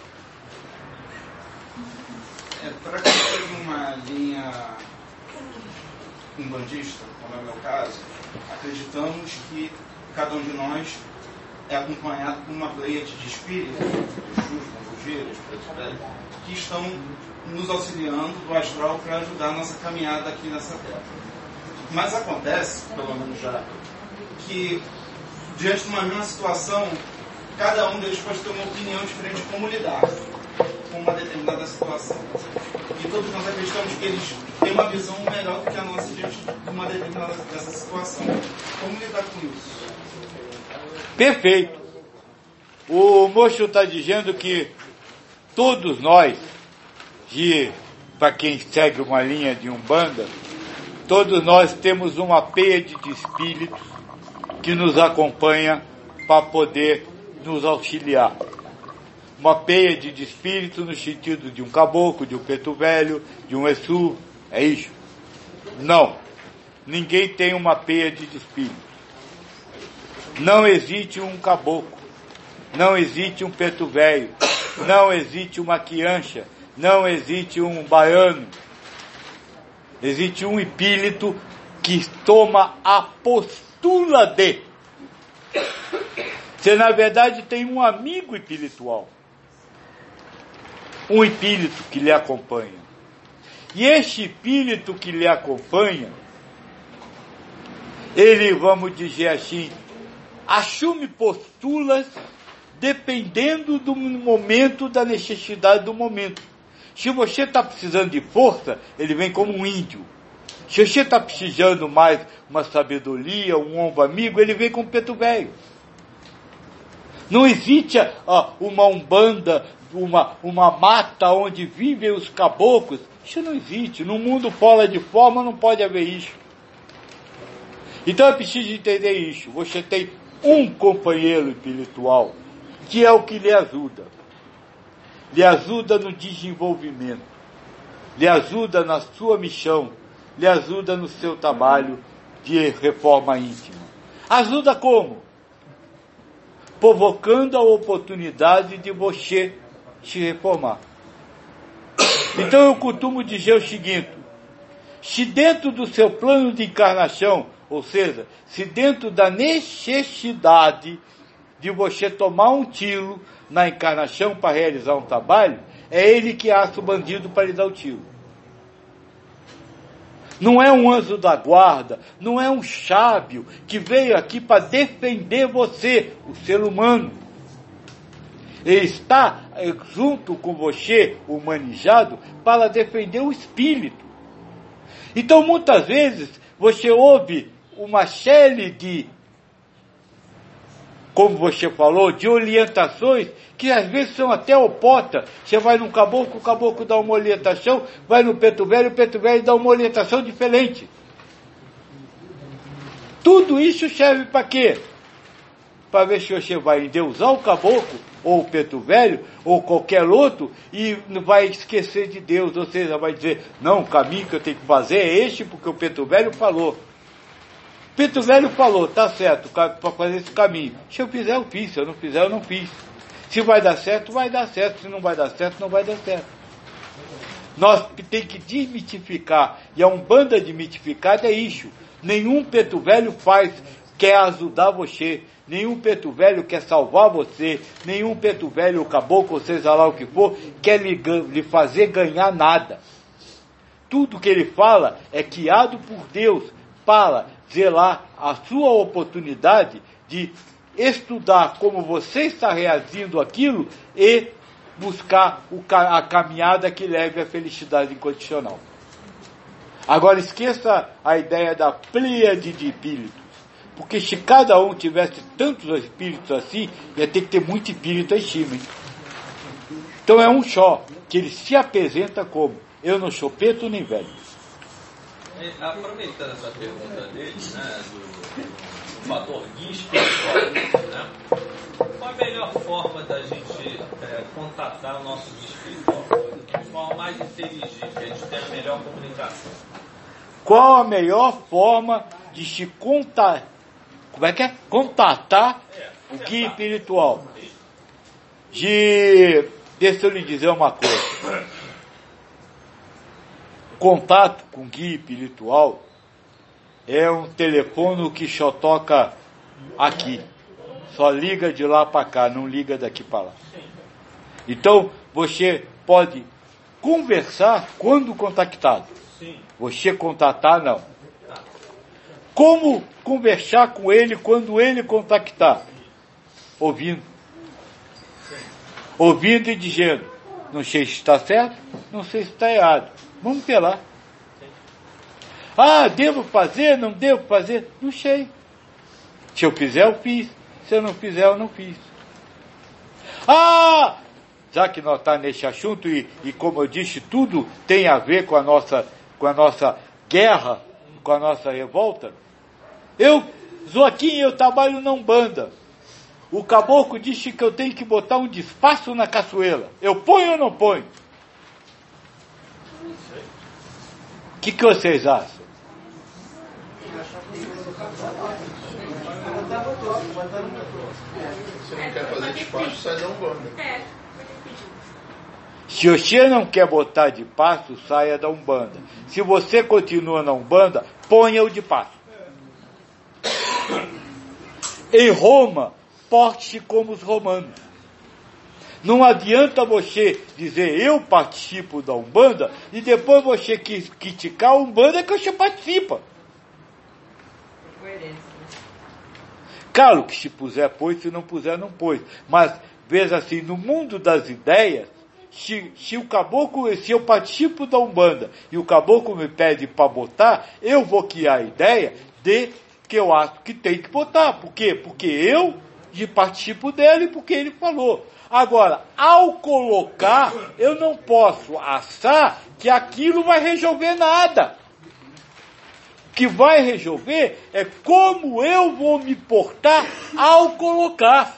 É, para quem segue uma linha umbandista, como é o meu caso, acreditamos que cada um de nós é acompanhado por uma pleiade de espíritos, Exus, Pombogiras, Pretos Velhos, que estão nos auxiliando do astral para ajudar a nossa caminhada aqui nessa terra. Mas acontece, pelo menos já, que diante de uma mesma situação, cada um deles pode ter uma opinião diferente de como lidar com uma determinada situação. E todos nós acreditamos que eles têm uma visão melhor do que a nossa diante de uma determinada dessa situação. Como lidar com isso? Perfeito. O moço está dizendo que todos nós, para quem segue uma linha de Umbanda, todos nós temos uma pleiade de espíritos que nos acompanha para poder nos auxiliar. Uma pleiade de espíritos no sentido de um caboclo, de um preto velho, de um Exu, é isso? Não. Ninguém tem uma pleiade de espíritos. Não existe um caboclo, não existe um preto velho, não existe uma quiancha, não existe um baiano. Existe um espírito que toma a postura de. Você, na verdade, tem um amigo espiritual. Um espírito que lhe acompanha. E este espírito que lhe acompanha, ele, vamos dizer assim, assume posturas dependendo do momento, da necessidade do momento. Se você está precisando de força, ele vem como um índio. Se você está precisando mais uma sabedoria, um ombro amigo, ele vem como preto velho. Não existe ó, uma umbanda, uma, uma mata onde vivem os caboclos. Isso não existe. No mundo fora de forma não pode haver isso. Então é preciso entender isso. Você tem um companheiro espiritual que é o que lhe ajuda. Lhe ajuda no desenvolvimento. Lhe ajuda na sua missão. Lhe ajuda no seu trabalho de reforma íntima. Ajuda como? Provocando a oportunidade de você se reformar. Então eu costumo dizer o seguinte: se dentro do seu plano de encarnação, ou seja, se dentro da necessidade de você tomar um tiro na encarnação para realizar um trabalho, é ele que acha o bandido para lhe dar o tiro. Não é um anjo da guarda, não é um sábio que veio aqui para defender você, o ser humano. Ele está junto com você, humanizado, para defender o espírito. Então, muitas vezes, você ouve uma série de, como você falou, de orientações que às vezes são até opostas. Você vai num caboclo, o caboclo dá uma orientação, vai no preto velho, o preto velho dá uma orientação diferente. Tudo isso serve para quê? Para ver se você vai endeusar o caboclo, ou o preto velho, ou qualquer outro, e vai esquecer de Deus, ou seja, vai dizer, não, o caminho que eu tenho que fazer é este, porque o preto velho falou. O preto velho falou, tá certo, para fazer esse caminho. Se eu fizer, eu fiz, se eu não fizer, eu não fiz. Se vai dar certo, vai dar certo, se não vai dar certo, não vai dar certo. Nós temos que desmitificar, e a Umbanda desmitificada é isso. Nenhum preto velho faz, quer ajudar você. Nenhum preto velho quer salvar você, nenhum preto velho, o caboclo, seja lá o que for, quer lhe, lhe fazer ganhar nada. Tudo que ele fala é guiado por Deus para zelar a sua oportunidade de estudar como você está reagindo àquilo e buscar o, a caminhada que leve à felicidade incondicional. Agora esqueça a ideia da pleiade de espíritos. Porque se cada um tivesse tantos espíritos assim, ia ter que ter muito espírito aí em cima. Hein? Então é um só, que ele se apresenta como, eu não sou preto nem velho. É, aproveitando essa pergunta dele, né, do, do fator guia espiritual, né, qual a melhor forma da gente é, contatar o nosso guia espiritual? De forma mais inteligente, que a gente tenha a melhor comunicação. Qual a melhor forma de se contar? Como é que é? Contatar o guia espiritual. De, deixa eu lhe dizer uma coisa. Contato com guia espiritual é um telefone que só toca aqui. Só liga de lá para cá, não liga daqui para lá. Então, você pode conversar quando contactado. Você contatar, não. Como conversar com ele quando ele contactar? Ouvindo. Ouvindo e dizendo, Não sei se está certo, não sei se está errado. Vamos ver lá. Ah, devo fazer, não devo fazer? Não sei. Se eu fizer, eu fiz. Se eu não fizer, eu não fiz. Ah, já que nós estamos nesse assunto, e, e como eu disse, tudo tem a ver com a nossa, com a nossa guerra, com a nossa revolta. Eu, Joaquim, eu trabalho na Umbanda. O caboclo disse que eu tenho que botar um despacho na caçoeira. Eu ponho ou não ponho? O que, que vocês acham? Se não quer fazer despacho, sai da Umbanda. Se você não quer botar de passo, saia da Umbanda. Se você continua na Umbanda, ponha o de passo. Em Roma, porte-se como os romanos. Não adianta você dizer eu participo da Umbanda e depois você criticar a Umbanda que você participa. Claro que se puser, pôs, se não puser, não pôs. Mas, veja assim, no mundo das ideias, se, se o caboclo, se eu participo da Umbanda e o caboclo me pede para botar, eu vou criar a ideia de que eu acho que tem que botar. Por quê? Porque eu participo dele, porque ele falou. Agora, ao colocar, eu não posso achar que aquilo vai resolver nada. O que vai resolver é como eu vou me portar ao colocar.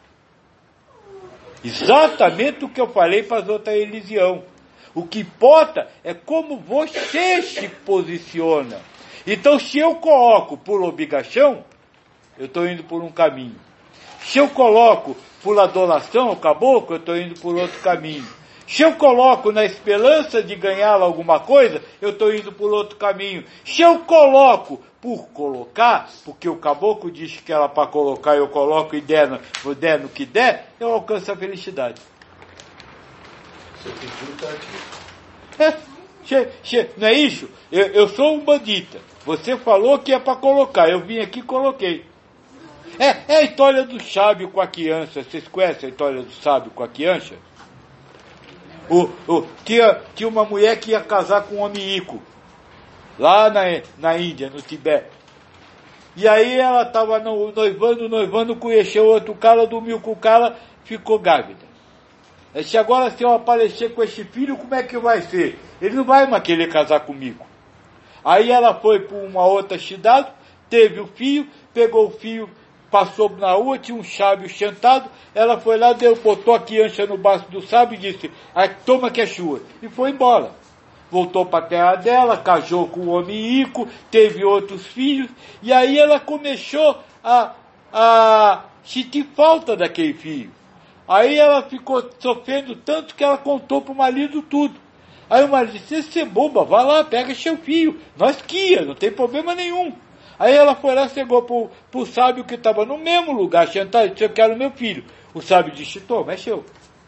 Exatamente o que eu falei para as outras religiões. O que importa é como você se posiciona. Então, se eu coloco por obrigação, eu estou indo por um caminho. Se eu coloco por adoração ao caboclo, eu estou indo por outro caminho. Se eu coloco na esperança de ganhar alguma coisa, eu estou indo por outro caminho. Se eu coloco por colocar, porque o caboclo disse que era para colocar, eu coloco e der no, der no que der, eu alcanço a felicidade. Você pediu, tá aqui. É, che, che, não é isso? Eu, eu sou um bandita. Você falou que é para colocar, eu vim aqui e coloquei. É, é a história do sábio com a criança. Vocês conhecem a história do sábio com a criança? O, o, tinha, tinha uma mulher que ia casar com um homem rico, lá na, na Índia, no Tibete. E aí ela estava noivando, noivando, conheceu outro cara, dormiu com o cara, ficou grávida. Ela disse, agora se eu aparecer com esse filho, como é que vai ser? Ele não vai mais querer casar comigo. Aí ela foi para uma outra cidade, teve o filho, pegou o filho, passou na rua, tinha um sábio sentado, ela foi lá, deu, botou a criança no braço do sábio e disse, ah, toma que é sua. E foi embora. Voltou para a terra dela, casou com um homem rico, teve outros filhos, e aí ela começou a, a sentir falta daquele filho. Aí ela ficou sofrendo tanto que ela contou para o marido tudo. Aí o marido disse, você é boba, vai lá, pega seu filho, nós guia, não tem problema nenhum. Aí ela foi lá, chegou pro, pro sábio que estava no mesmo lugar, sentado, e disse, eu quero meu filho. O sábio disse, toma, é seu.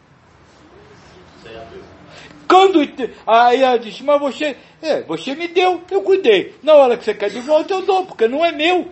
Quando, aí ela disse, mas você, é, você me deu, eu cuidei. Na hora que você quer de volta, eu dou, porque não é meu.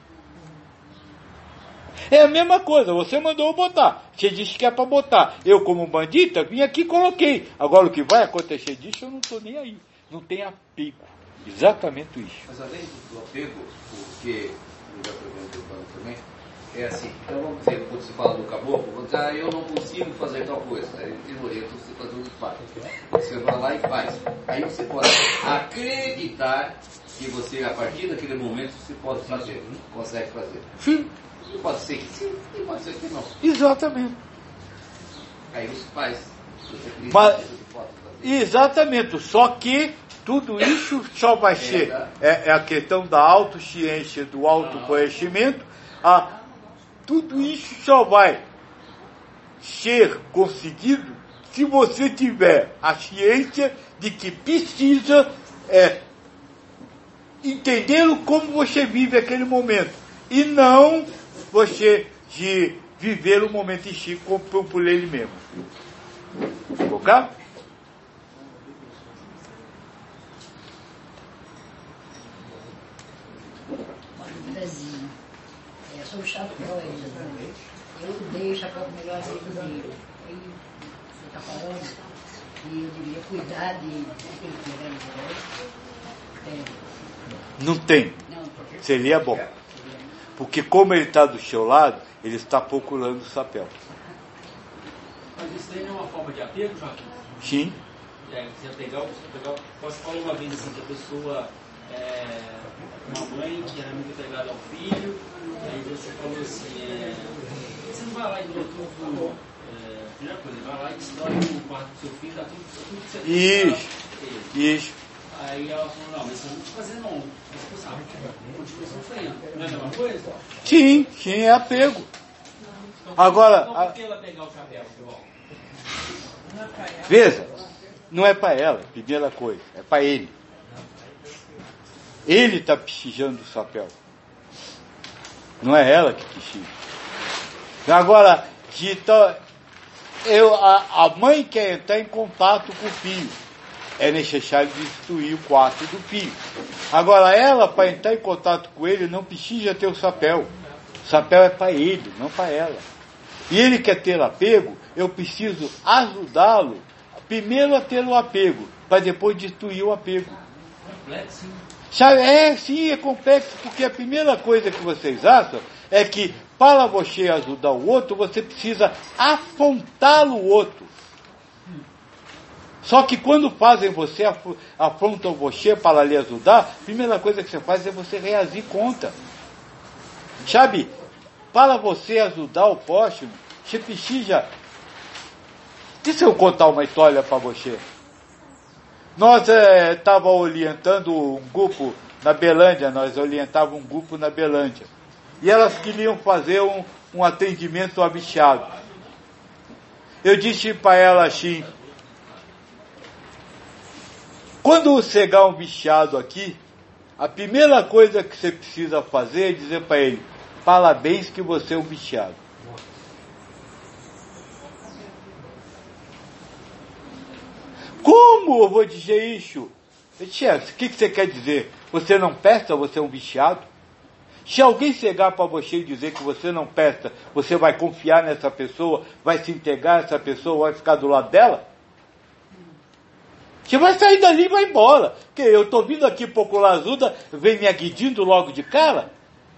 É a mesma coisa, você mandou eu botar. Você disse que é para botar. Eu, como bandita, vim aqui e coloquei. Agora, o que vai acontecer disso, eu não estou nem aí. Não tem apego. Exatamente isso. Mas além do apego, porque eu já perguntei também, é assim, então vamos dizer, quando você fala do caboclo, vamos dizer, ah, eu não consigo fazer tal coisa. Aí ele te orienta você fazer o despacho. Você vai lá e faz. Aí você pode acreditar que você, a partir daquele momento, você pode fazer, consegue fazer. Sim. Pode ser que sim, e pode ser que não. Exatamente. Aí você faz. Você acredita, Mas, você pode fazer. exatamente, só que tudo isso só vai ser, é, é a questão da autociência, do autoconhecimento, a, tudo isso só vai ser conseguido se você tiver a ciência de que precisa é, entender como você vive aquele momento, e não você de viver o momento em si como por ele mesmo. Ficou claro? Brasil. É, sou o chapéu ainda, né? Eu dei o chapéu pro melhor amigo dele. Aí, você tá falando? E eu deveria cuidar de de pegar de volta. É, Não tem. não, porque Seria bom. Porque como ele está do seu lado, ele está procurando o chapéu. Mas isso daí não é uma forma de apego, Joaquim? Sim. É, você pegar, você pegar, você falou uma vez assim que a pessoa é uma mãe que era muito apegada ao filho, e aí você falou assim, é, você não vai lá e dá tudo, é, primeira coisa, vai lá e destrói o quarto do seu filho, dá tudo, tudo que você tem. Isso. Isso. Aí ela falou, não, mas você não pode fazer não, você sabe, continua sofrendo, não é a mesma coisa? Sim, sim, é apego. Agora, Então por que ela pegar o chapéu, João? veja, não é para ela, primeira coisa, é para ele. Ele está pechijando o chapéu. Não é ela que pechija. Agora, de to- eu, a, a mãe quer entrar em contato com o filho. É necessário destruir o quarto do filho. Agora, ela, para entrar em contato com ele, não precisa ter o chapéu. O chapéu é para ele, não para ela. E ele quer ter apego, eu preciso ajudá-lo, primeiro a ter o apego, para depois destruir o apego. Complexo, hein? Sabe? É, sim, é complexo, porque a primeira coisa que vocês acham é que para você ajudar o outro, você precisa afrontar o outro. Só que quando fazem você, afrontam você para lhe ajudar, a primeira coisa que você faz é você reagir contra. Sabe? Para você ajudar o próximo, você precisa... Deixa eu contar uma história para você. Nós estávamos é, orientando um grupo na Belândia, nós orientávamos um grupo na Belândia. E elas queriam fazer um, um atendimento a bichado. Eu disse para ela assim, quando chegar um bichado aqui, a primeira coisa que você precisa fazer é dizer para ele, parabéns que você é um bichado. Como eu vou dizer isso? Eu disse, o que você quer dizer? Você não presta, você é um bichado? Se alguém chegar para você e dizer que você não presta, você vai confiar nessa pessoa, vai se entregar a essa pessoa, vai ficar do lado dela? Você vai sair dali e vai embora. Porque eu estou vindo aqui procurar ajuda, vem me agredindo logo de cara?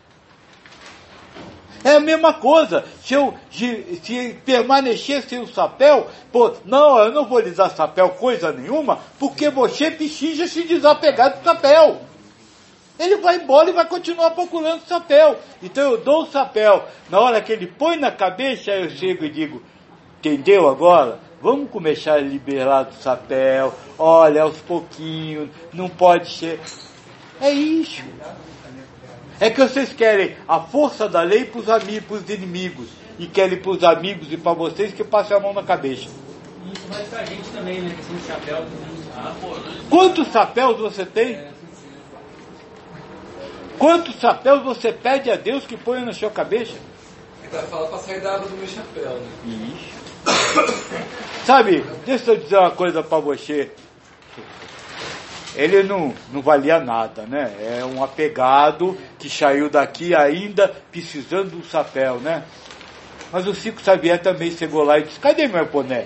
É a mesma coisa. Se eu se, se permanecer sem o chapéu, pô, não, eu não vou lhe dar chapéu coisa nenhuma, porque você precisa se desapegar do chapéu. Ele vai embora e vai continuar procurando o chapéu. Então eu dou o chapéu. Na hora que ele põe na cabeça, eu chego e digo, entendeu agora? Vamos começar a liberar do chapéu. Olha, aos pouquinhos, não pode ser. É isso. É que vocês querem a força da lei para os amigos, para os inimigos. E querem para os amigos e para vocês que passem a mão na cabeça. Isso vai pra gente também, né? Questão de chapéu. Ah, pô, quantos chapéus você tem? Quantos chapéus você pede a Deus que ponha na sua cabeça? Ele vai falar para sair da água do meu chapéu, né? Isso. Sabe, deixa eu dizer uma coisa para você. Ele não, não valia nada, né? É um apegado que saiu daqui ainda precisando do chapéu, né? Mas o Chico Xavier também chegou lá e disse, cadê meu boné?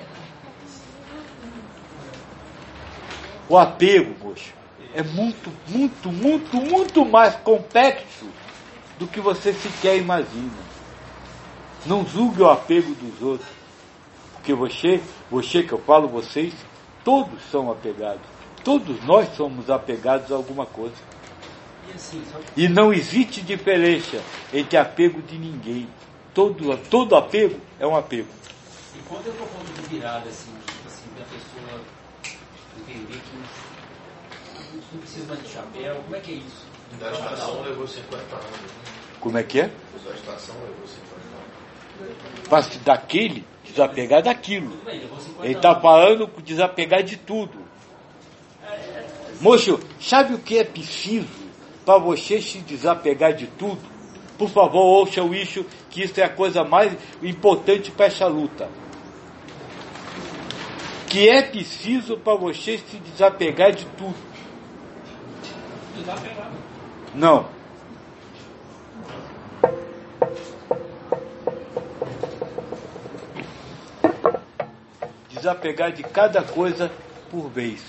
O apego, poxa, é muito, muito, muito, muito mais complexo do que você sequer imagina. Não julgue o apego dos outros. Porque você, você que eu falo, vocês, todos são apegados. Todos nós somos apegados a alguma coisa. E, assim, só... e não existe diferença entre apego de ninguém. Todo, todo apego é um apego. E quando eu estou falando de virada, assim, tipo assim, da pessoa entender que não precisa mais de chapéu, como é que é isso? Da estação levou cinquenta anos. Como é que é? Da estação levou cinquenta anos. Para se daquele, desapegar daquilo. Ele está falando com desapegar de tudo. Moço, sabe o que é preciso para você se desapegar de tudo? Por favor, ouçam isso, que isso é a coisa mais importante para essa luta. Que é preciso para você se desapegar de tudo. Desapegar? Não. desapegar de cada coisa por vez.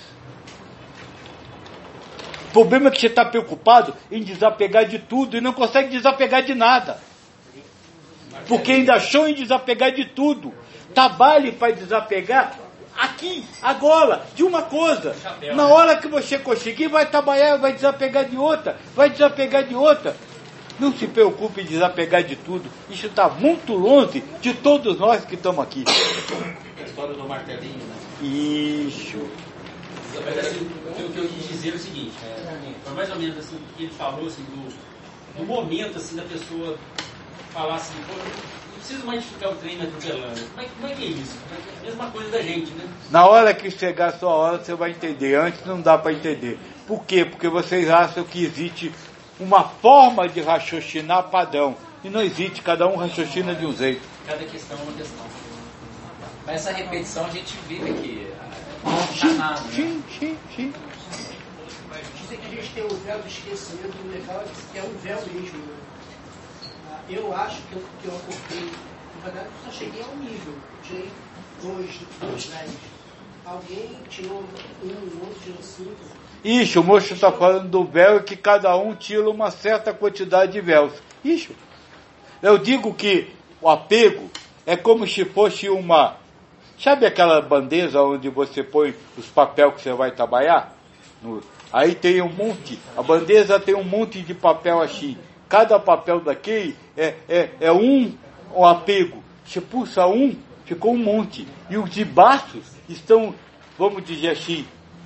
O problema é que você está preocupado em desapegar de tudo e não consegue desapegar de nada. Porque ainda achou em desapegar de tudo. Trabalhe para desapegar aqui, agora, de uma coisa. Na hora que você conseguir, vai trabalhar, vai desapegar de outra, vai desapegar de outra. Não se preocupe em desapegar de tudo. Isso está muito longe de todos nós que estamos aqui. A história do martelinho, né? Isso. Mas assim, o que eu quis dizer é o seguinte, é, foi mais ou menos assim o que ele falou, assim, do, do momento assim, da pessoa falar assim, pô, não preciso mais ficar o trem me atropelando. Como é, como é que é isso? É a mesma coisa da gente, né? Na hora que chegar a sua hora, você vai entender. Antes não dá para entender. Por quê? Porque vocês acham que existe uma forma de raciocinar padrão. E não existe, cada um raciocina de um jeito. Cada questão é uma questão. Mas essa repetição a gente vive aqui. Sim, nada, sim, né? sim, sim. Dizem que a gente tem o véu do esquecimento, o legal é que é um véu mesmo. Né? Eu acho que eu, que eu acordei, na verdade eu só cheguei ao nível, tirei dois, dois véus. Alguém tirou um, o outro tirou cinco. Isso, o moço está falando do véu e que cada um tira uma certa quantidade de véus. Isso. Eu digo que o apego é como se fosse uma... Sabe aquela bandeja onde você põe os papéis que você vai trabalhar? No, aí tem um monte, a bandeja tem um monte de papel assim. Cada papel daquele é, é, é um, um apego. Você puxa um, ficou um monte. E os de baixo estão, vamos dizer assim,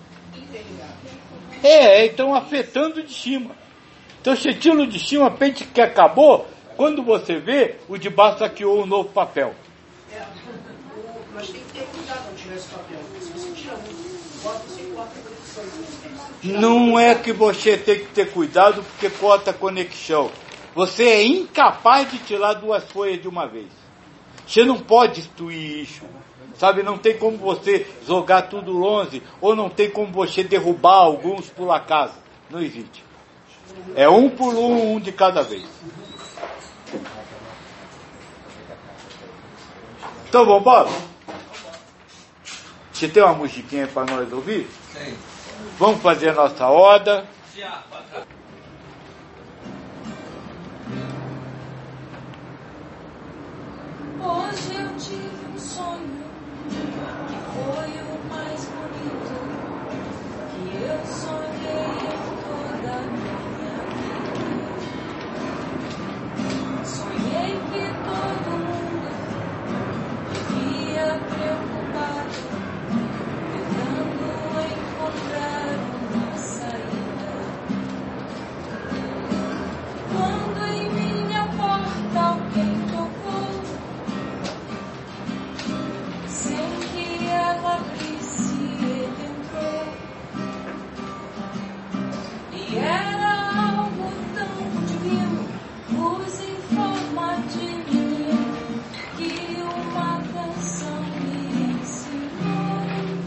é, estão afetando de cima. Então você tira o de cima, pense que acabou, quando você vê, o de baixo saqueou um novo papel. É, mas tem que ter cuidado ao tirar esse papel. Se você tira um, bota, você corta a conexão. Não é que você tem que ter cuidado porque corta a conexão. Você é incapaz de tirar duas folhas de uma vez. Você não pode destruir isso. Sabe, não tem como você jogar tudo longe, ou não tem como você derrubar alguns por acaso. Não existe. É um por um, um de cada vez. Então, vamos embora? Você tem uma musiquinha para nós ouvir? Sim. Vamos fazer a nossa oda. Hoje eu tive um sonho que foi o mais bonito que eu sonhei em toda a minha vida. Sonhei que todo mundo vivia preocupado, tentando encontrar uma saída. Quando em minha porta alguém tocou, sem que ela abrisse, ele entrou. E era algo tão divino, luz em forma de menino, que uma canção me ensinou.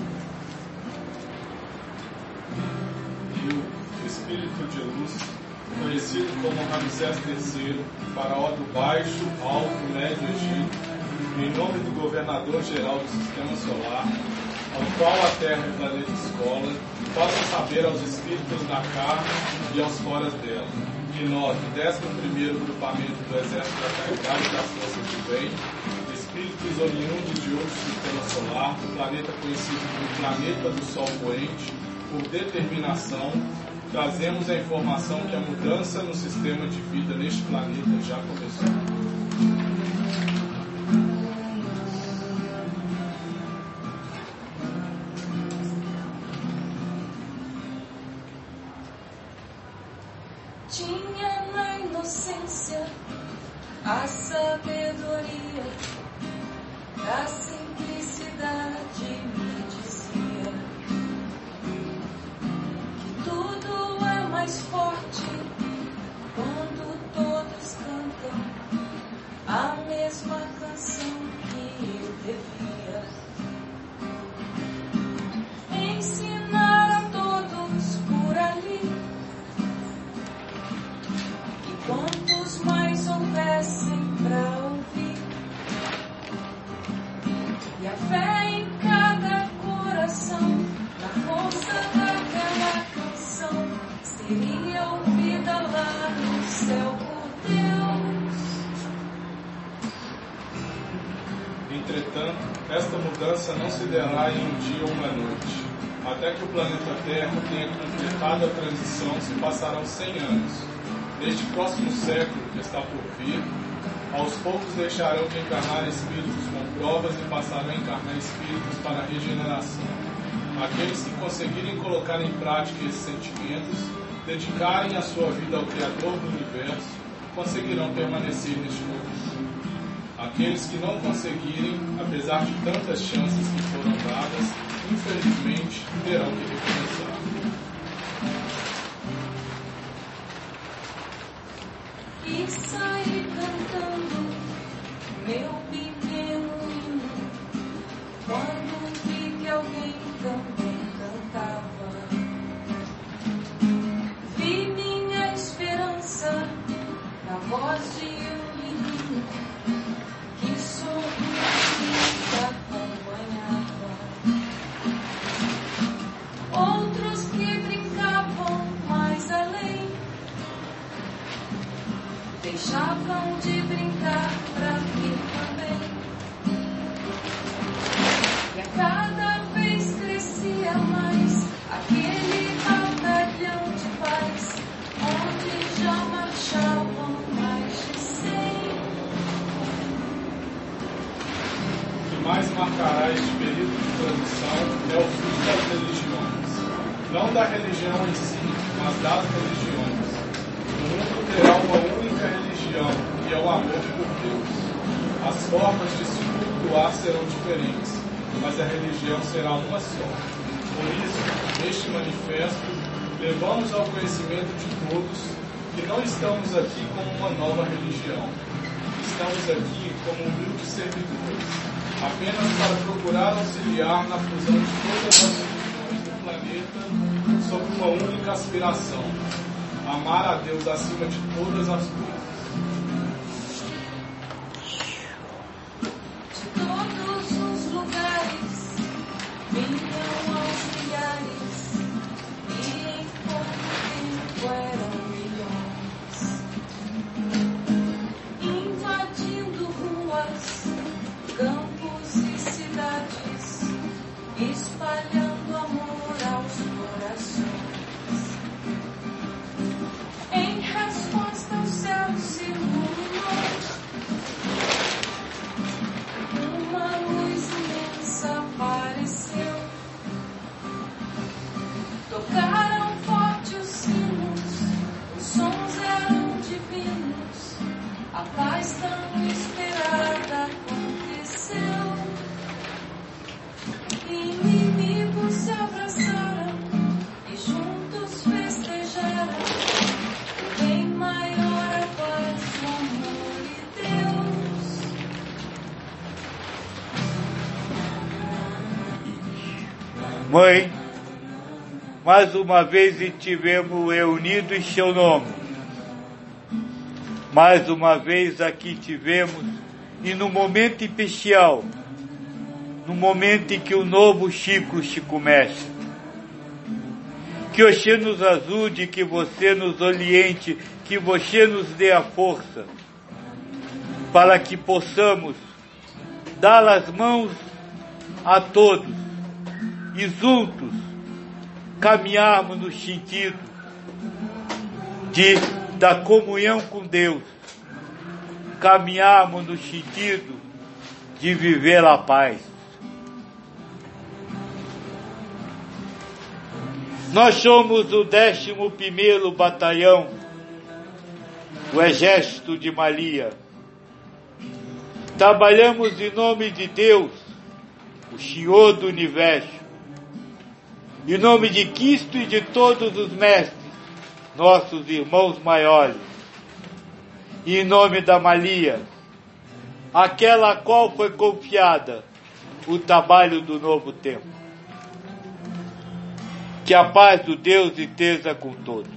E o Espírito de Luz, conhecido como Ramsés terceiro, faraó do Baixo, Alto, Médio Egito, em nome do governador-geral do Sistema Solar, ao qual a Terra e o planeta escola, possam saber aos espíritos da carne e aos foras dela, que nós, do décimo primeiro Grupamento do Exército da Caridade e das Forças do Bem, espíritos oriundos de outro sistema solar, do planeta conhecido como Planeta do Sol Poente, por determinação, trazemos a informação que a mudança no sistema de vida neste planeta já começou. Tinha na inocência a sabedoria da simplicidade, me dizia que tudo é mais forte quando todos cantam a mesma canção que eu devia ensinar a todos por ali. Quantos mais houvessem pra ouvir, Esta mudança não se dará em um dia ou uma noite. Até que o planeta Terra tenha completado a transição, se passarão cem anos. Neste próximo século que está por vir, aos poucos deixarão de encarnar espíritos com provas e passarão a encarnar espíritos para a regeneração. Aqueles que conseguirem colocar em prática esses sentimentos, dedicarem a sua vida ao Criador do Universo, conseguirão permanecer neste mundo. Aqueles que não conseguirem, apesar de tantas chances que foram dadas, infelizmente terão que recomeçar. E saí cantando meu pequeno hino, quando vi que alguém também cantava. Vi minha esperança na voz de um menino que sorriso acompanhava. Outros que brincavam mais além deixavam de brincar pra vir também. E a cada vez crescia mais aquele batalhão de paz, onde já marchavam mais de cem. O que mais marcará este período de transição é o fim das religiões. Não da religião em si, mas das religiões. O mundo terá uma única religião, que é o amor por Deus. As formas de se cultuar serão diferentes, mas a religião será uma só. Por isso, neste manifesto, levamos ao conhecimento de todos que não estamos aqui como uma nova religião. Estamos aqui como humildes servidores, apenas para procurar auxiliar na fusão de todas as religiões do planeta sob uma única aspiração: amar a Deus acima de todas as coisas. De todos os lugares vinham auxiliares, e em pouco tempo eram milhões, invadindo ruas, campos e cidades, espalhando amor aos corações. Em resposta ao céu se iluminou uma luz imensa apareceu. Tocaram forte os sinos, os sons eram divinos, a paz tão esperada aconteceu. Inimigos se abraçaram e juntos festejaram. Bem maior a paz do amor e Deus. Mãe, mais uma vez estivemos reunidos em seu nome. Mais uma vez aqui tivemos, e no momento especial, no momento em que o novo ciclo se começa. Que você nos ajude, que você nos oriente, que você nos dê a força, para que possamos dar as mãos a todos e juntos caminharmos no sentido de, da comunhão com Deus, caminharmos no sentido de viver a paz. Nós somos o décimo primeiro batalhão do Exército de Maria. Trabalhamos em nome de Deus, o Senhor do Universo, em nome de Cristo e de todos os mestres, nossos irmãos maiores, e em nome da Maria, aquela a qual foi confiada o trabalho do novo tempo. Que a paz do Deus esteja com todos.